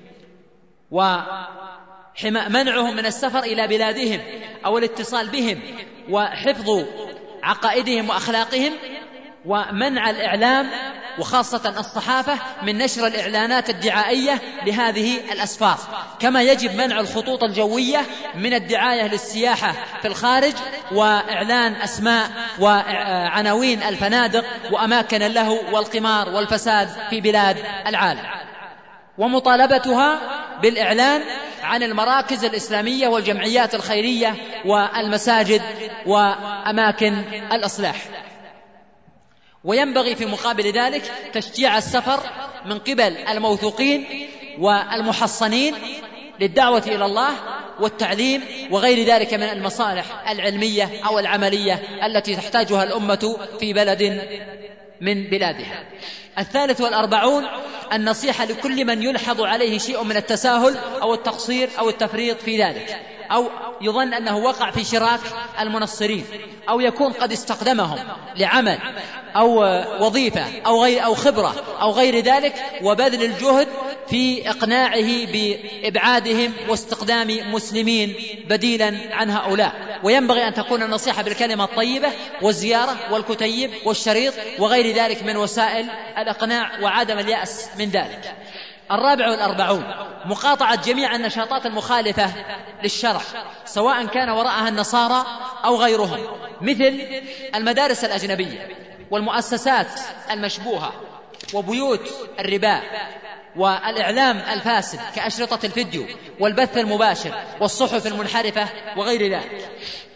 ومنعهم من السفر إلى بلادهم أو الاتصال بهم، وحفظ عقائدهم وأخلاقهم، ومنع الإعلام وخاصة الصحافة من نشر الإعلانات الدعائية لهذه الأسفار، كما يجب منع الخطوط الجوية من الدعاية للسياحة في الخارج وإعلان أسماء وعناوين الفنادق وأماكن اللهو والقمار والفساد في بلاد العالم، ومطالبتها بالإعلان عن المراكز الإسلامية والجمعيات الخيرية والمساجد وأماكن الإصلاح. وينبغي في مقابل ذلك تشجيع السفر من قبل الموثوقين والمحصنين للدعوة إلى الله والتعليم وغير ذلك من المصالح العلمية أو العملية التي تحتاجها الأمة في بلد من بلادها. 43 النصيحة لكل من يلحظ عليه شيء من التساهل أو التقصير أو التفريط في ذلك، أو يظن أنه وقع في شراك المنصرين، أو يكون قد استخدمهم لعمل أو وظيفة أو خبرة أو غير ذلك، وبذل الجهد في إقناعه بإبعادهم واستخدام مسلمين بديلا عن هؤلاء. وينبغي أن تكون النصيحة بالكلمة الطيبة والزيارة والكتيب والشريط وغير ذلك من وسائل الإقناع وعدم اليأس من ذلك. 44 مقاطعة جميع النشاطات المخالفة للشرع، سواء كان وراءها النصارى أو غيرهم، مثل المدارس الأجنبية والمؤسسات المشبوهة وبيوت الربا والإعلام الفاسد كأشرطة الفيديو والبث المباشر والصحف المنحرفة وغير ذلك.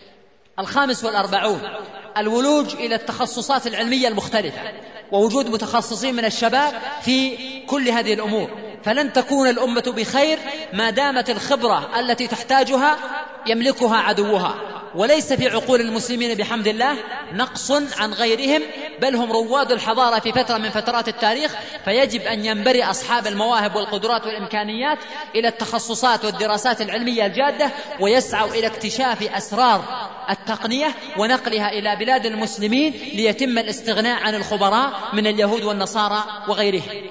45 الولوج إلى التخصصات العلمية المختلفة ووجود متخصصين من الشباب في كل هذه الأمور، فلن تكون الأمة بخير ما دامت الخبرة التي تحتاجها يملكها عدوها. وليس في عقول المسلمين بحمد الله نقص عن غيرهم، بل هم رواد الحضارة في فترة من فترات التاريخ، فيجب أن ينبري أصحاب المواهب والقدرات والإمكانيات إلى التخصصات والدراسات العلمية الجادة، ويسعوا إلى اكتشاف أسرار التقنية ونقلها إلى بلاد المسلمين ليتم الاستغناء عن الخبراء من اليهود والنصارى وغيرهم.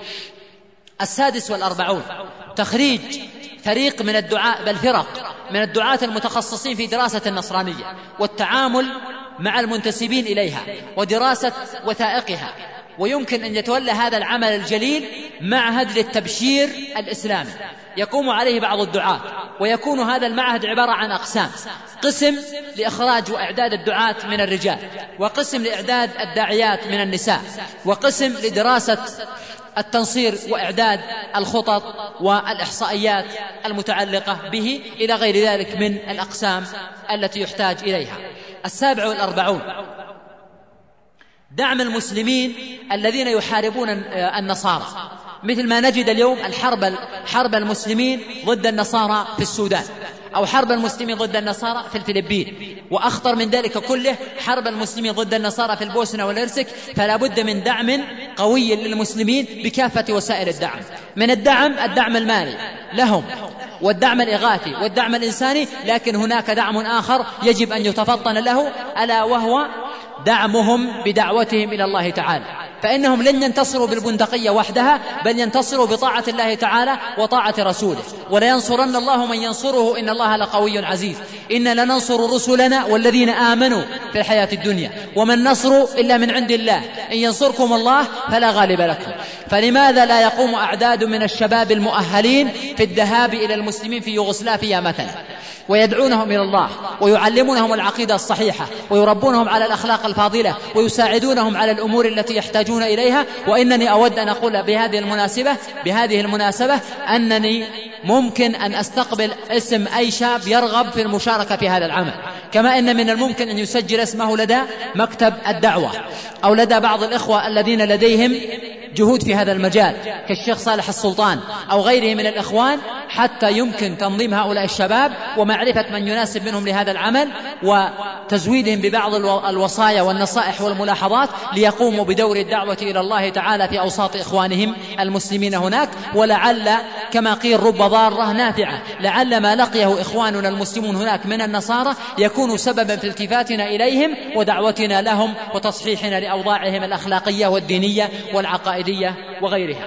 46 تخريج فريق من الدعاء بل فرق من الدعاة المتخصصين في دراسة النصرانية والتعامل مع المنتسبين إليها ودراسة وثائقها. ويمكن أن يتولى هذا العمل الجليل معهد للتبشير الإسلامي يقوم عليه بعض الدعاة، ويكون هذا المعهد عبارة عن أقسام: قسم لإخراج وإعداد الدعاة من الرجال، وقسم لإعداد الداعيات من النساء، وقسم لدراسة التنصير وإعداد الخطط والإحصائيات المتعلقة به، إلى غير ذلك من الأقسام التي يحتاج إليها. 47 دعم المسلمين الذين يحاربون النصارى، مثل ما نجد اليوم حرب المسلمين ضد النصارى في السودان، أو حرب المسلمين ضد النصارى في الفلبين، وأخطر من ذلك كله حرب المسلمين ضد النصارى في البوسنة والهرسك. فلا بد من دعم قوي للمسلمين بكافة وسائل الدعم، من الدعم المالي لهم والدعم الإغاثي والدعم الإنساني، لكن هناك دعم آخر يجب أن يتفطن له، ألا وهو دعمهم بدعوتهم إلى الله تعالى، فإنهم لن ينتصروا بالبندقية وحدها، بل ينتصروا بطاعة الله تعالى وطاعة رسوله. ولينصرن الله من ينصره إن الله لقوي عزيز. إنا لننصر رسلنا والذين آمنوا في الحياة الدنيا وما النصر إلا من عند الله إن ينصركم الله فلا غالب لكم. فلماذا لا يقوم أعداد من الشباب المؤهلين في الذهاب إلى المسلمين في يوغوسلافيا مثلا ويدعونهم إلى الله ويعلمونهم العقيدة الصحيحة ويربونهم على الأخلاق الفاضلة ويساعدونهم على الأمور التي يحتاجون إليها؟ وإنني أود أن أقول بهذه المناسبة أنني ممكن أن أستقبل اسم أي شاب يرغب في المشاركة في هذا العمل، كما إن من الممكن أن يسجل اسمه لدى مكتب الدعوة أو لدى بعض الإخوة الذين لديهم جهود في هذا المجال كالشيخ صالح السلطان أو غيره من الإخوان، حتى يمكن تنظيم هؤلاء الشباب ومعرفة من يناسب منهم لهذا العمل وتزويدهم ببعض الوصايا والنصائح والملاحظات ليقوموا بدور الدعوة إلى الله تعالى في أوساط إخوانهم المسلمين هناك. ولعل كما قيل رب ضارة نافعة، لعل ما لقيه إخواننا المسلمون هناك من النصارى يكون سببا في التفاتنا إليهم ودعوتنا لهم وتصحيحنا لأوضاعهم الأخلاقية والدينية والعقائدية وغيرها.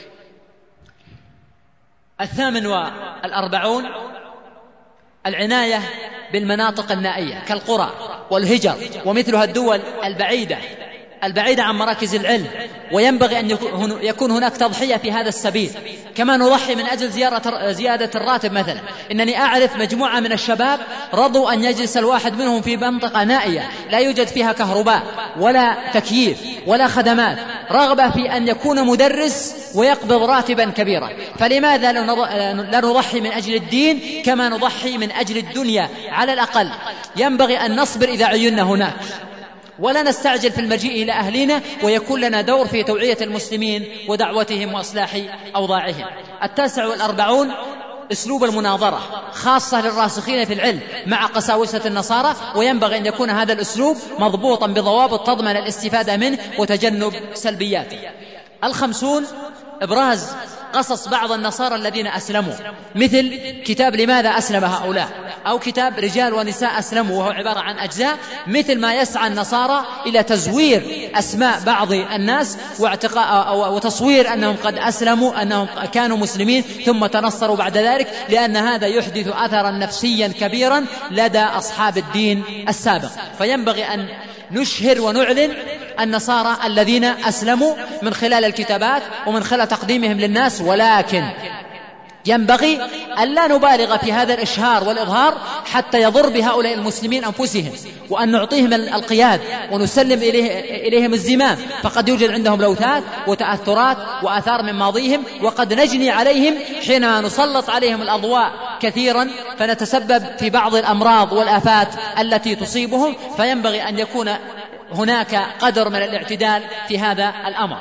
48 العناية بالمناطق النائية كالقرى والهجر ومثلها الدول البعيدة عن مراكز العلم وينبغي أن يكون هناك تضحية في هذا السبيل. كما نضحي من أجل زيادة الراتب مثلا. إنني أعرف مجموعة من الشباب رضوا أن يجلس الواحد منهم في منطقة نائية لا يوجد فيها كهرباء ولا تكييف ولا خدمات، رغبة في أن يكون مدرس ويقبض راتبا كبيرا. فلماذا لا نضحي من أجل الدين كما نضحي من أجل الدنيا؟ على الأقل ينبغي أن نصبر إذا عينا هناك، ولا نستعجل في المجيء إلى أهلنا، ويكون لنا دور في توعية المسلمين ودعوتهم وإصلاح أوضاعهم. 49 أسلوب المناظرة خاصة للراسخين في العلم مع قساوسة النصارى، وينبغي أن يكون هذا الأسلوب مضبوطا بضوابط تضمن الاستفادة منه وتجنب سلبياته. 50 إبراز قصص بعض النصارى الذين أسلموا، مثل كتاب لماذا أسلم هؤلاء، أو كتاب رجال ونساء أسلموا، وهو عبارة عن أجزاء، مثل ما يسعى النصارى إلى تزوير أسماء بعض الناس وتصوير أنهم قد أسلموا، أنهم كانوا مسلمين ثم تنصروا بعد ذلك، لأن هذا يحدث أثرا نفسيا كبيرا لدى أصحاب الدين السابق. فينبغي أن نشهر ونعلن النصارى الذين أسلموا من خلال الكتابات ومن خلال تقديمهم للناس، ولكن ينبغي أن لا نبالغ في هذا الإشهار والإظهار حتى يضر بهؤلاء المسلمين أنفسهم، وأن نعطيهم القياد ونسلم إليهم الزمام، فقد يوجد عندهم لوثات وتأثرات وآثار من ماضيهم، وقد نجني عليهم حينما نسلط عليهم الأضواء كثيرا فنتسبب في بعض الأمراض والآفات التي تصيبهم. فينبغي أن يكون هناك قدر من الاعتدال في هذا الأمر.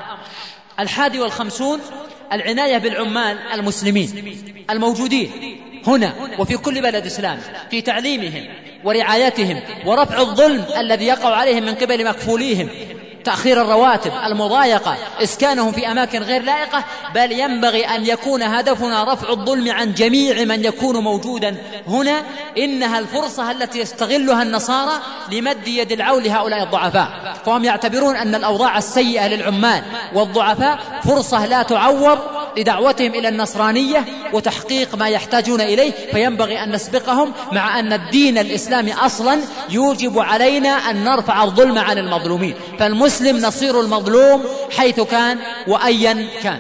51 العناية بالعمال المسلمين الموجودين هنا وفي كل بلد إسلامي في تعليمهم ورعايتهم ورفع الظلم الذي يقع عليهم من قبل مكفوليهم، تأخير الرواتب، المضايقة، إسكانهم في أماكن غير لائقة، بل ينبغي أن يكون هدفنا رفع الظلم عن جميع من يكون موجودا هنا. إنها الفرصة التي يستغلها النصارى لمد يد العون لهؤلاء الضعفاء، فهم يعتبرون أن الأوضاع السيئة للعمال والضعفاء فرصة لا تعوض لدعوتهم إلى النصرانية وتحقيق ما يحتاجون إليه. فينبغي أن نسبقهم، مع أن الدين الإسلامي أصلا يوجب علينا أن نرفع الظلم عن المظلومين، فالمسلم نصير المظلوم حيث كان وأيا كان.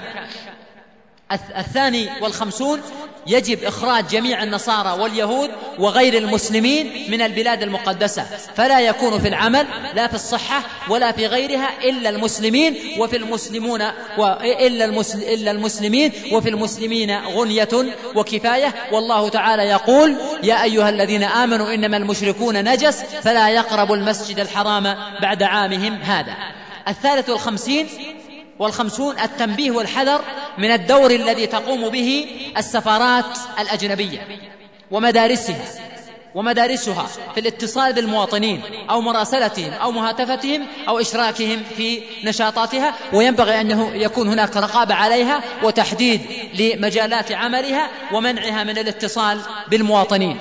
52 يجب إخراج جميع النصارى واليهود وغير المسلمين من البلاد المقدسة، فلا يكون في العمل لا في الصحة ولا في غيرها إلا المسلمين، وفي المسلمين وفي المسلمين غنية وكفاية. والله تعالى يقول: يا أيها الذين آمنوا إنما المشركون نجس فلا يقربوا المسجد الحرام بعد عامهم هذا. 53 التنبيه والحذر من الدور الذي تقوم به السفارات الأجنبية ومدارسها في الاتصال بالمواطنين أو مراسلتهم أو مهاتفتهم أو إشراكهم في نشاطاتها، وينبغي أن يكون هناك رقابة عليها وتحديد لمجالات عملها ومنعها من الاتصال بالمواطنين.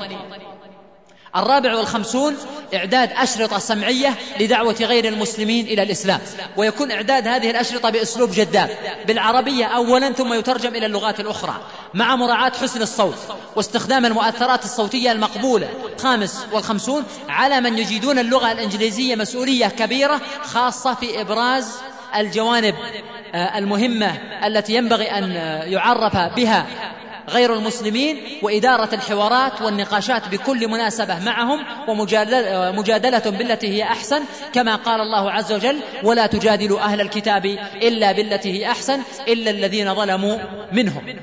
54 إعداد أشرطة سمعية لدعوة غير المسلمين إلى الإسلام، ويكون إعداد هذه الأشرطة بأسلوب جذاب بالعربية أولا ثم يترجم إلى اللغات الأخرى، مع مراعاة حسن الصوت واستخدام المؤثرات الصوتية المقبولة. 55 على من يجيدون اللغة الإنجليزية مسؤولية كبيرة، خاصة في إبراز الجوانب المهمة التي ينبغي أن يعرف بها غير المسلمين، وإدارة الحوارات والنقاشات بكل مناسبة معهم، ومجادلة بالتي هي أحسن، كما قال الله عز وجل: ولا تجادلوا أهل الكتاب إلا بالتي هي أحسن إلا الذين ظلموا منهم.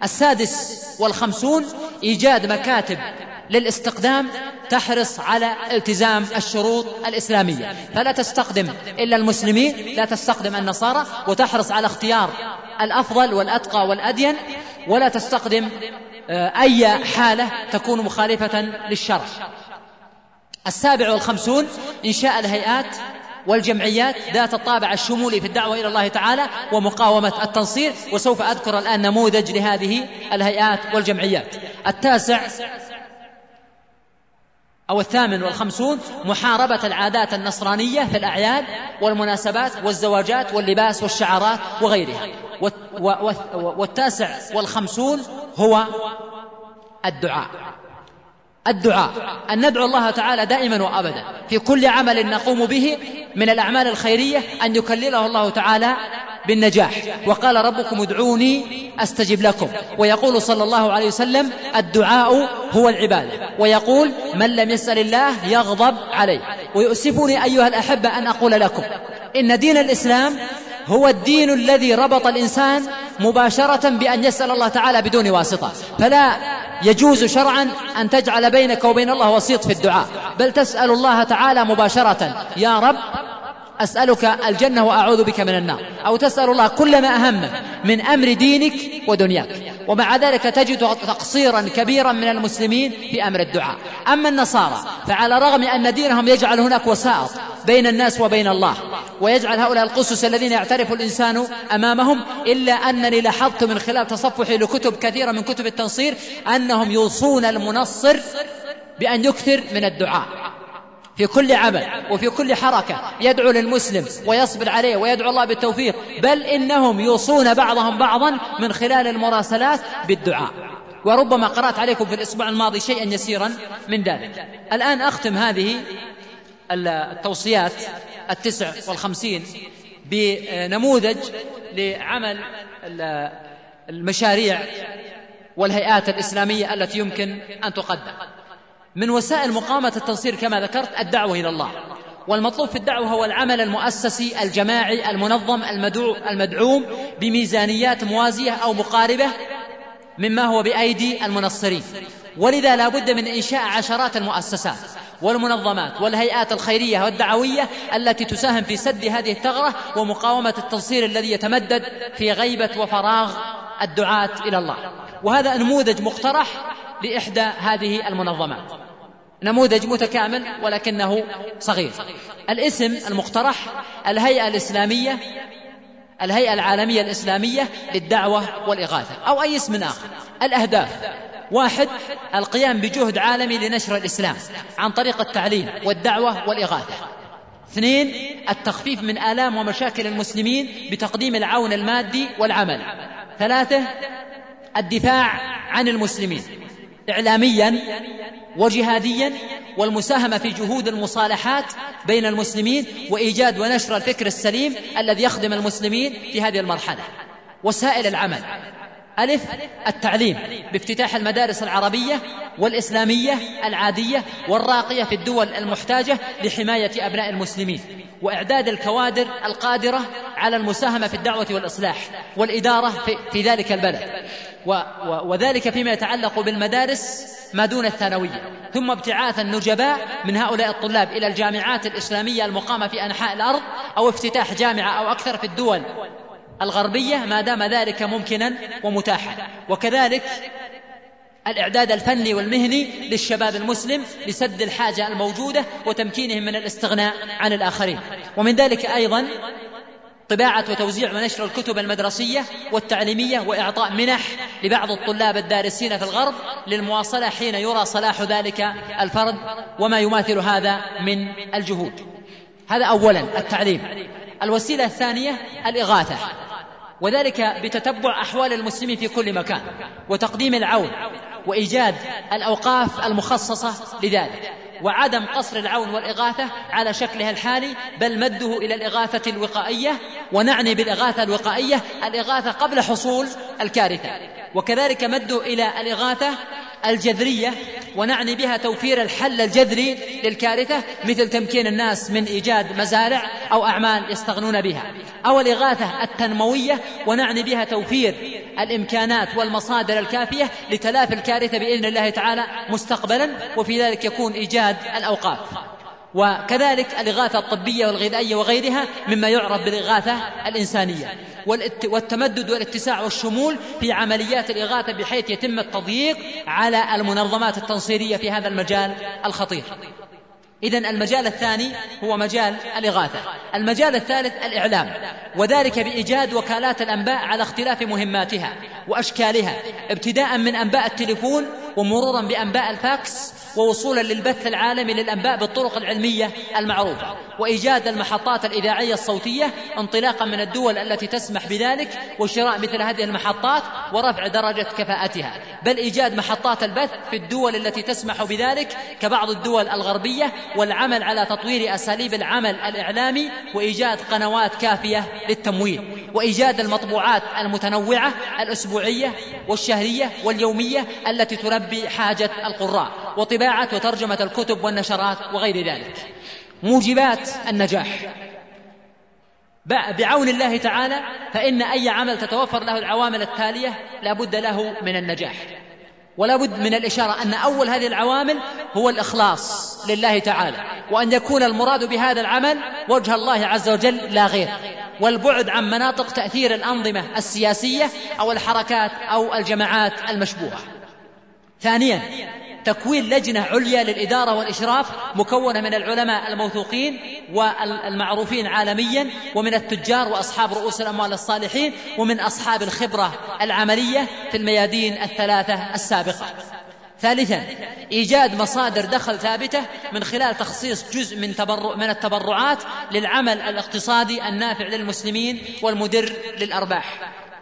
56 إيجاد مكاتب للاستقدام تحرص على التزام الشروط الإسلامية، فلا تستقدم إلا المسلمين، لا تستقدم النصارى، وتحرص على اختيار الأفضل والأتقى والأدين، ولا تستقدم أي حالة تكون مخالفة للشرع. 57 إنشاء الهيئات والجمعيات ذات الطابع الشمولي في الدعوة إلى الله تعالى ومقاومة التنصير، وسوف أذكر الآن نموذج لهذه الهيئات والجمعيات. 58 محاربة العادات النصرانية في الأعياد والمناسبات والزواجات واللباس والشعارات وغيرها. 59 هو الدعاء، أن ندعو الله تعالى دائما وأبدا في كل عمل نقوم به من الأعمال الخيرية، أن يكلله الله تعالى بالنجاح. وقال ربكم ادعوني أستجب لكم. ويقول صلى الله عليه وسلم الدعاء هو العبادة. ويقول من لم يسأل الله يغضب عليه. ويؤسفني أيها الأحبة أن أقول لكم إن دين الإسلام هو الدين الذي ربط الإنسان مباشرة بأن يسأل الله تعالى بدون واسطة، فلا يجوز شرعا أن تجعل بينك وبين الله وسيط في الدعاء، بل تسأل الله تعالى مباشرة يا رب أسألك الجنة وأعوذ بك من النار، أو تسأل الله كل ما أهمك من أمر دينك ودنياك. ومع ذلك تجد تقصيرا كبيرا من المسلمين في أمر الدعاء. أما النصارى فعلى الرغم أن دينهم يجعل هناك وسائط بين الناس وبين الله، ويجعل هؤلاء القسس الذين يعترف الإنسان أمامهم، إلا أنني لاحظت من خلال تصفحي لكتب كثيرة من كتب التنصير أنهم يوصون المنصر بأن يكثر من الدعاء في كل عمل وفي كل حركة، يدعو للمسلم ويصبر عليه ويدعو الله بالتوفيق، بل إنهم يوصون بعضهم بعضا من خلال المراسلات بالدعاء. وربما قرأت عليكم في الأسبوع الماضي شيئا يسيرا من ذلك. الآن أختم هذه التوصيات 59 بنموذج لعمل المشاريع والهيئات الإسلامية التي يمكن أن تقدم. من وسائل مقاومة التنصير كما ذكرت الدعوة إلى الله، والمطلوب في الدعوة هو العمل المؤسسي الجماعي المنظم المدعوم بميزانيات موازية أو مقاربة مما هو بأيدي المنصرين. ولذا لا بد من إنشاء عشرات المؤسسات والمنظمات والهيئات الخيرية والدعوية التي تساهم في سد هذه الثغرة ومقاومة التنصير الذي يتمدد في غيبة وفراغ الدعاة إلى الله. وهذا نموذج مقترح لإحدى هذه المنظمات، نموذج متكامل ولكنه صغير. الاسم المقترح الهيئة الإسلامية، الهيئة العالمية الإسلامية للدعوة والإغاثة، أو أي اسم آخر. الأهداف: 1. القيام بجهد عالمي لنشر الإسلام عن طريق التعليم والدعوة والإغاثة. 2. التخفيف من آلام ومشاكل المسلمين بتقديم العون المادي والعمل. 3. الدفاع عن المسلمين إعلاميا وجهاديا، والمساهمة في جهود المصالحات بين المسلمين وإيجاد ونشر الفكر السليم الذي يخدم المسلمين في هذه المرحلة. وسائل العمل: 1. التعليم بافتتاح المدارس العربية والإسلامية العادية والراقية في الدول المحتاجة لحماية أبناء المسلمين، وإعداد الكوادر القادرة على المساهمة في الدعوة والإصلاح والإدارة في ذلك البلد، وذلك فيما يتعلق بالمدارس ما دون الثانوية. ثم ابتعاث النجباء من هؤلاء الطلاب إلى الجامعات الإسلامية المقامة في أنحاء الأرض، أو افتتاح جامعة أو أكثر في الدول الغربية ما دام ذلك ممكنا ومتاحا. وكذلك الإعداد الفني والمهني للشباب المسلم لسد الحاجة الموجودة وتمكينهم من الاستغناء عن الآخرين. ومن ذلك أيضا طباعة وتوزيع ونشر الكتب المدرسية والتعليمية، وإعطاء منح لبعض الطلاب الدارسين في الغرب للمواصلة حين يرى صلاح ذلك الفرد، وما يماثل هذا من الجهود. هذا أولا التعليم. الوسيلة الثانية الإغاثة، وذلك بتتبع أحوال المسلمين في كل مكان وتقديم العون وإيجاد الأوقاف المخصصة لذلك، وعدم قصر العون والإغاثة على شكلها الحالي، بل مده إلى الإغاثة الوقائية. ونعني بالإغاثة الوقائية الإغاثة قبل حصول الكارثة، وكذلك مده إلى الإغاثة الجذرية، ونعني بها توفير الحل الجذري للكارثة، مثل تمكين الناس من إيجاد مزارع أو أعمال يستغنون بها. أو الإغاثة التنموية، ونعني بها توفير الإمكانات والمصادر الكافية لتلافي الكارثة بإذن الله تعالى مستقبلا، وفي ذلك يكون إيجاد الأوقاف. وكذلك الإغاثة الطبية والغذائية وغيرها مما يعرف بالإغاثة الإنسانية، والتمدد والاتساع والشمول في عمليات الإغاثة بحيث يتم التضييق على المنظمات التنصيرية في هذا المجال الخطير. إذن المجال الثاني هو مجال الإغاثة. المجال الثالث الإعلام، وذلك بإيجاد وكالات الأنباء على اختلاف مهماتها وأشكالها، ابتداء من أنباء التليفون ومرورا بأنباء الفاكس، ووصولا للبث العالمي للأنباء بالطرق العلمية المعروفة، وإيجاد المحطات الإذاعية الصوتية انطلاقا من الدول التي تسمح بذلك، وشراء مثل هذه المحطات ورفع درجة كفاءتها، بل إيجاد محطات البث في الدول التي تسمح بذلك كبعض الدول الغربية، والعمل على تطوير أساليب العمل الإعلامي، وإيجاد قنوات كافية للتمويل، وإيجاد المطبوعات المتنوعة الأسبوعية والشهرية واليومية التي تلبي حاجة القراء، وطباعة وترجمة الكتب والنشرات وغير ذلك. موجبات النجاح بعون الله تعالى، فإن أي عمل تتوفر له العوامل التالية لا بد له من النجاح. ولا بد من الإشارة أن أول هذه العوامل هو الإخلاص لله تعالى، وأن يكون المراد بهذا العمل وجه الله عز وجل لا غير، والبعد عن مناطق تأثير الأنظمة السياسية أو الحركات أو الجماعات المشبوهة. ثانيا، تكوين لجنة عليا للإدارة والإشراف مكونة من العلماء الموثوقين والمعروفين عالميا، ومن التجار وأصحاب رؤوس الأموال الصالحين، ومن أصحاب الخبرة العملية في الميادين الثلاثة السابقة. ثالثا، إيجاد مصادر دخل ثابتة من خلال تخصيص جزء من التبرعات للعمل الاقتصادي النافع للمسلمين والمدر للأرباح.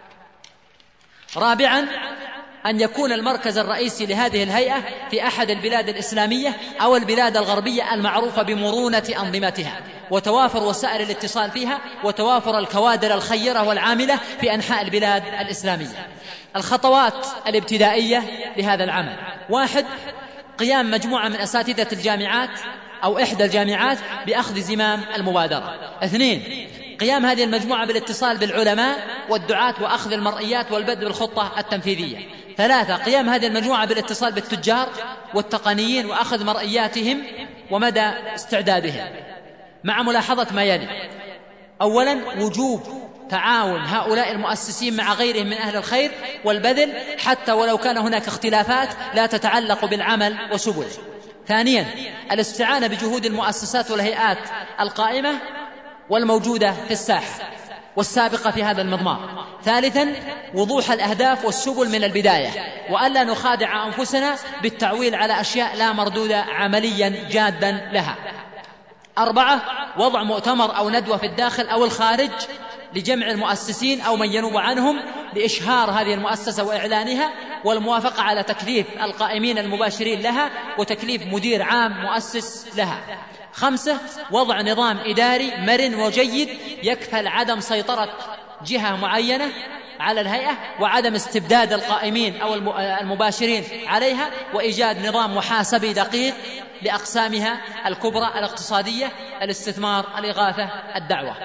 رابعا، أن يكون المركز الرئيسي لهذه الهيئة في أحد البلاد الإسلامية أو البلاد الغربية المعروفة بمرونة أنظمتها، وتوافر وسائل الاتصال فيها، وتوافر الكوادر الخيرة والعاملة في أنحاء البلاد الإسلامية. الخطوات الابتدائية لهذا العمل: 1. قيام مجموعة من أساتذة الجامعات أو إحدى الجامعات بأخذ زمام المبادرة. 2. قيام هذه المجموعة بالاتصال بالعلماء والدعاة وأخذ المرئيات والبدء بالخطة التنفيذية. 3. قيام هذه المجموعة بالاتصال بالتجار والتقنيين وأخذ مرئياتهم ومدى استعدادهم، مع ملاحظة ما يلي: أولا، وجوب تعاون هؤلاء المؤسسين مع غيرهم من أهل الخير والبذل، حتى ولو كان هناك اختلافات لا تتعلق بالعمل وسبله. ثانيا، الاستعانة بجهود المؤسسات والهيئات القائمة والموجودة في الساحة والسابقة في هذا المضمار. ثالثا، وضوح الأهداف والسبل من البداية، وألا نخادع أنفسنا بالتعويل على أشياء لا مردود عمليا جادا لها. 4. وضع مؤتمر أو ندوة في الداخل أو الخارج لجمع المؤسسين أو من ينوب عنهم لإشهار هذه المؤسسة وإعلانها، والموافقة على تكليف القائمين المباشرين لها، وتكليف مدير عام مؤسس لها. 5. وضع نظام إداري مرن وجيد يكفل عدم سيطرة جهة معينة على الهيئة، وعدم استبداد القائمين أو المباشرين عليها، وإيجاد نظام محاسبي دقيق لأقسامها الكبرى: الاقتصادية، الاستثمار، الإغاثة، الدعوة.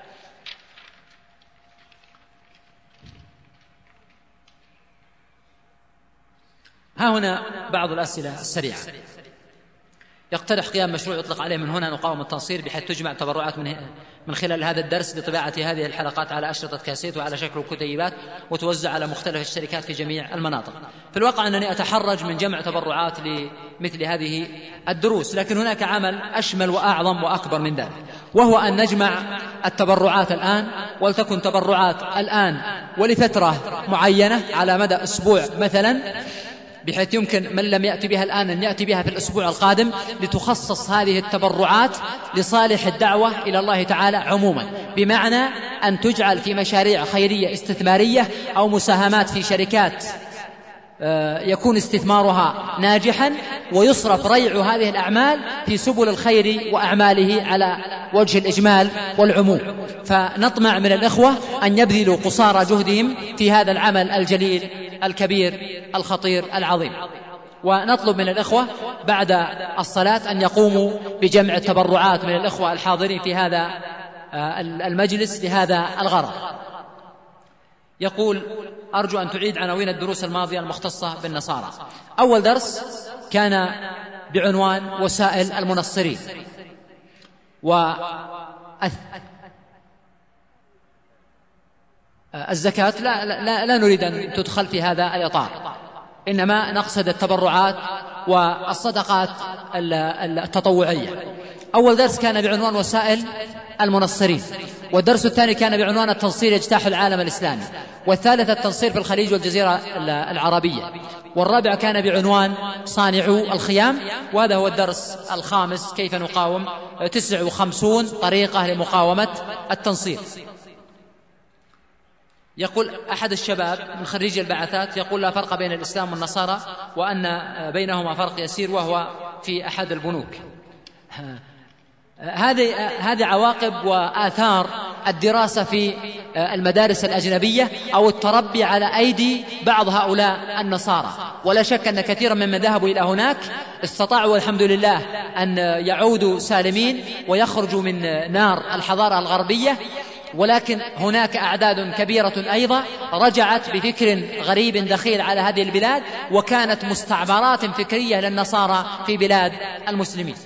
ها هنا بعض الأسئلة السريعة. يقترح قيام مشروع يطلق عليه من هنا نقاوم التنصير، بحيث تجمع تبرعات من خلال هذا الدرس لطباعة هذه الحلقات على أشرطة كاسيت وعلى شكل كتيبات، وتوزع على مختلف الشركات في جميع المناطق. في الواقع أنني أتحرج من جمع تبرعات لمثل هذه الدروس، لكن هناك عمل أشمل وأعظم وأكبر من ذلك، وهو أن نجمع التبرعات الآن، ولتكن تبرعات الآن ولفترة معينة على مدى أسبوع مثلا، بحيث يمكن من لم يأتي بها الآن أن يأتي بها في الأسبوع القادم، لتخصص هذه التبرعات لصالح الدعوة إلى الله تعالى عموما، بمعنى أن تجعل في مشاريع خيرية استثمارية أو مساهمات في شركات يكون استثمارها ناجحا، ويصرف ريع هذه الأعمال في سبل الخير وأعماله على وجه الإجمال والعموم. فنطمع من الإخوة أن يبذلوا قصارى جهدهم في هذا العمل الجليل الكبير الخطير العظيم، ونطلب من الإخوة بعد الصلاة أن يقوموا بجمع التبرعات من الإخوة الحاضرين في هذا المجلس لهذا الغرض. يقول: أرجو أن تعيد عناوين الدروس الماضية المختصة بالنصارى. أول درس كان بعنوان وسائل المنصرين، الزكاة لا نريد أن تدخل في هذا الإطار، إنما نقصد التبرعات والصدقات التطوعية. أول درس كان بعنوان وسائل المنصرين. والدرس الثاني كان بعنوان التنصير يجتاح العالم الإسلامي، والثالث التنصير في الخليج والجزيرة العربية، والرابع كان بعنوان صانعو الخيام. وهذا هو الدرس الخامس، كيف نقاوم 59 طريقة لمقاومة التنصير. يقول أحد الشباب من خريج البعثات، يقول لا فرق بين الإسلام والنصارى، وأن بينهما فرق يسير وهو في أحد البنوك. هذه عواقب وآثار الدراسة في المدارس الأجنبية أو التربي على أيدي بعض هؤلاء النصارى. ولا شك أن كثيرا ممن ذهبوا إلى هناك استطاعوا والحمد لله أن يعودوا سالمين ويخرجوا من نار الحضارة الغربية، ولكن هناك أعداد كبيرة أيضا رجعت بفكر غريب دخيل على هذه البلاد، وكانت مستعمرات فكرية للنصارى في بلاد المسلمين.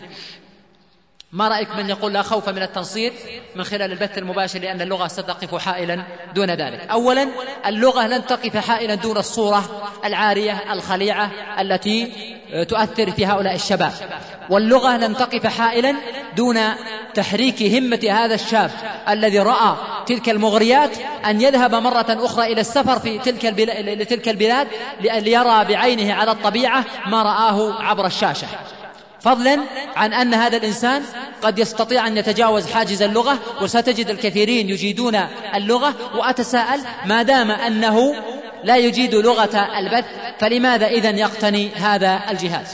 ما رأيك من يقول لا خوف من التنصير من خلال البث المباشر، لأن اللغة ستقف حائلا دون ذلك؟ أولا، اللغة لن تقف حائلا دون الصورة العارية الخليعة التي تؤثر في هؤلاء الشباب، واللغة لن تقف حائلا دون تحريك همة هذا الشاب الذي رأى تلك المغريات أن يذهب مرة أخرى إلى السفر في تلك البلاد ليرى بعينه على الطبيعة ما رآه عبر الشاشة، فضلا عن أن هذا الإنسان قد يستطيع أن يتجاوز حاجز اللغة. وستجد الكثيرين يجيدون اللغة، وأتساءل ما دام أنه لا يجيد لغة البث فلماذا إذن يقتني هذا الجهاز؟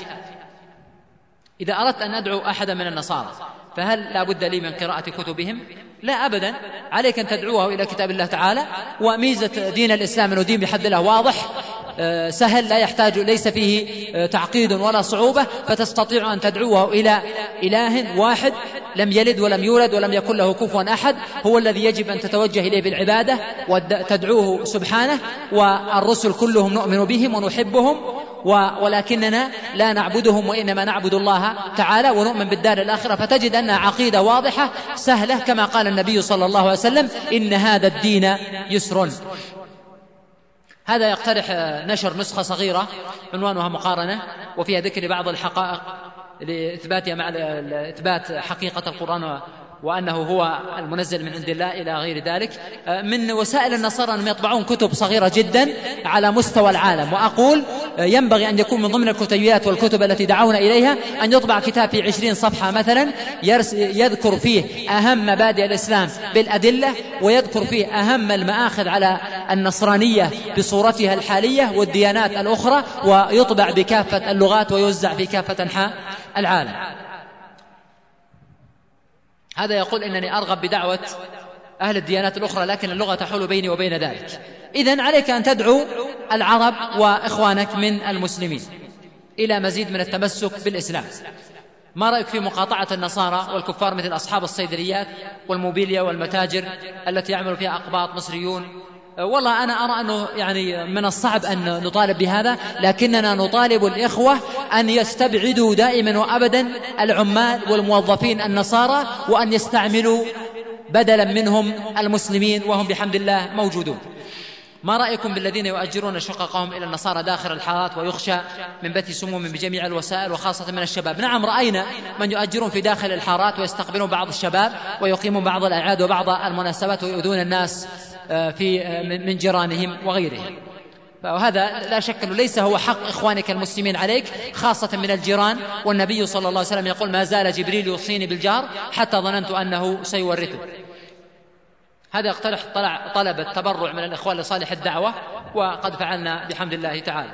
إذا أردت أن أدعو أحدا من النصارى فهل لا بد لي من قراءة كتبهم؟ لا أبدا، عليك أن تدعوه إلى كتاب الله تعالى. وميزة دين الإسلام أنه دين بحد الله واضح سهل، لا يحتاج، ليس فيه تعقيد ولا صعوبة، فتستطيع أن تدعوه إلى إله واحد لم يلد ولم يولد ولم يكن له كفوا أحد، هو الذي يجب أن تتوجه إليه بالعبادة وتدعوه سبحانه. والرسل كلهم نؤمن بهم ونحبهم، ولكننا لا نعبدهم وإنما نعبد الله تعالى ونؤمن بالدار الآخرة. فتجد أنها عقيدة واضحة سهلة، كما قال النبي صلى الله عليه وسلم إن هذا الدين يسر. هذا يقترح نشر نسخة صغيرة عنوانها مقارنة، وفيها ذكر بعض الحقائق لإثباتها مع إثبات حقيقة القرآن وأنه هو المنزل من عند الله إلى غير ذلك. من وسائل النصارى أنهم يطبعون كتب صغيرة جدا على مستوى العالم، وأقول ينبغي أن يكون من ضمن الكتيبات والكتب التي دعونا إليها أن يطبع كتاب في 20 صفحة مثلا يذكر فيه أهم مبادئ الإسلام بالأدلة، ويذكر فيه أهم المآخذ على النصرانية بصورتها الحالية والديانات الأخرى، ويطبع بكافة اللغات ويوزع في كافة أنحاء العالم. هذا يقول إنني أرغب بدعوة أهل الديانات الأخرى، لكن اللغة تحول بيني وبين ذلك. إذن عليك أن تدعو العرب وإخوانك من المسلمين إلى مزيد من التمسك بالإسلام. ما رأيك في مقاطعة النصارى والكفار مثل أصحاب الصيدليات والموبيليا والمتاجر التي يعمل فيها أقباط مصريون؟ والله أنا أرى أنه يعني من الصعب أن نطالب بهذا، لكننا نطالب الإخوة أن يستبعدوا دائما وأبدا العمال والموظفين النصارى، وأن يستعملوا بدلا منهم المسلمين، وهم بحمد الله موجودون. ما رأيكم بالذين يؤجرون شققهم إلى النصارى داخل الحارات ويخشى من بث سموم بجميع الوسائل وخاصة من الشباب؟ نعم، رأينا من يؤجرون في داخل الحارات ويستقبلون بعض الشباب ويقيمون بعض الأعياد وبعض المناسبات ويؤذون الناس من جيرانهم وغيرهم. فهذا لا شك أنه ليس هو حق إخوانك المسلمين عليك، خاصة من الجيران. والنبي صلى الله عليه وسلم يقول ما زال جبريل يوصيني بالجار حتى ظننت أنه سيورثه. هذا يقترح طلب التبرع من الإخوان لصالح الدعوة، وقد فعلنا بحمد الله تعالى.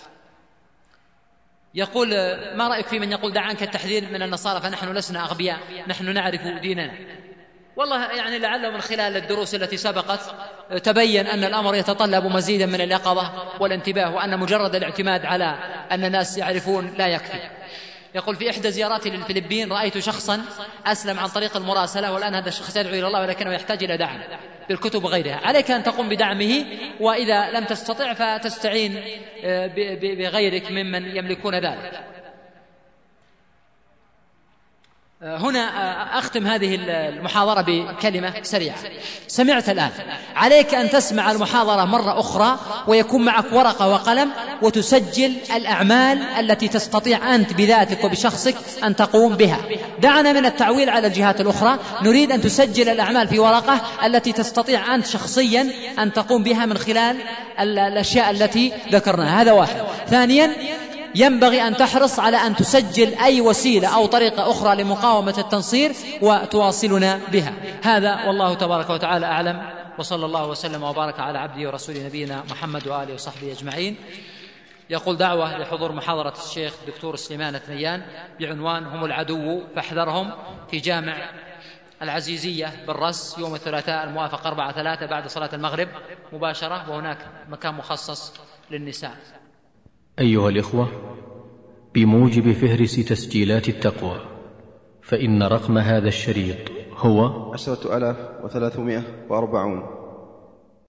يقول ما رأيك في من يقول دع عنك التحذير من النصارى فنحن لسنا أغبياء، نحن نعرف ديننا؟ والله يعني لعله من خلال الدروس التي سبقت تبين أن الأمر يتطلب مزيدا من اليقظة والانتباه، وأن مجرد الاعتماد على أن الناس يعرفون لا يكفي. يقول في إحدى زياراتي للفلبين رأيت شخصا أسلم عن طريق المراسلة، والآن هذا الشخص يدعو إلى الله ولكنه يحتاج إلى دعم بالكتب وغيرها. عليك أن تقوم بدعمه، وإذا لم تستطع فتستعين بغيرك ممن يملكون ذلك. هنا أختم هذه المحاضرة بكلمة سريعة. سمعت الآن، عليك أن تسمع المحاضرة مرة أخرى، ويكون معك ورقة وقلم وتسجل الأعمال التي تستطيع أنت بذاتك وبشخصك أن تقوم بها. دعنا من التعويل على الجهات الأخرى، نريد أن تسجل الأعمال في ورقة التي تستطيع أنت شخصيا أن تقوم بها من خلال الأشياء التي ذكرناها. هذا واحد. ثانيا، ينبغي أن تحرص على أن تسجل أي وسيلة أو طريقة أخرى لمقاومة التنصير وتواصلنا بها. هذا والله تبارك وتعالى أعلم، وصلى الله وسلم وبارك على عبده ورسوله نبينا محمد وآله وصحبه أجمعين. يقول دعوة لحضور محاضرة الشيخ الدكتور سليمان الثنيان بعنوان هم العدو فاحذرهم، في جامع العزيزية بالرس يوم الثلاثاء الموافق 4/3 بعد صلاة المغرب مباشرة، وهناك مكان مخصص للنساء. أيها الإخوة، بموجب فهرس تسجيلات التقوى، فإن رقم هذا الشريط هو 10,340.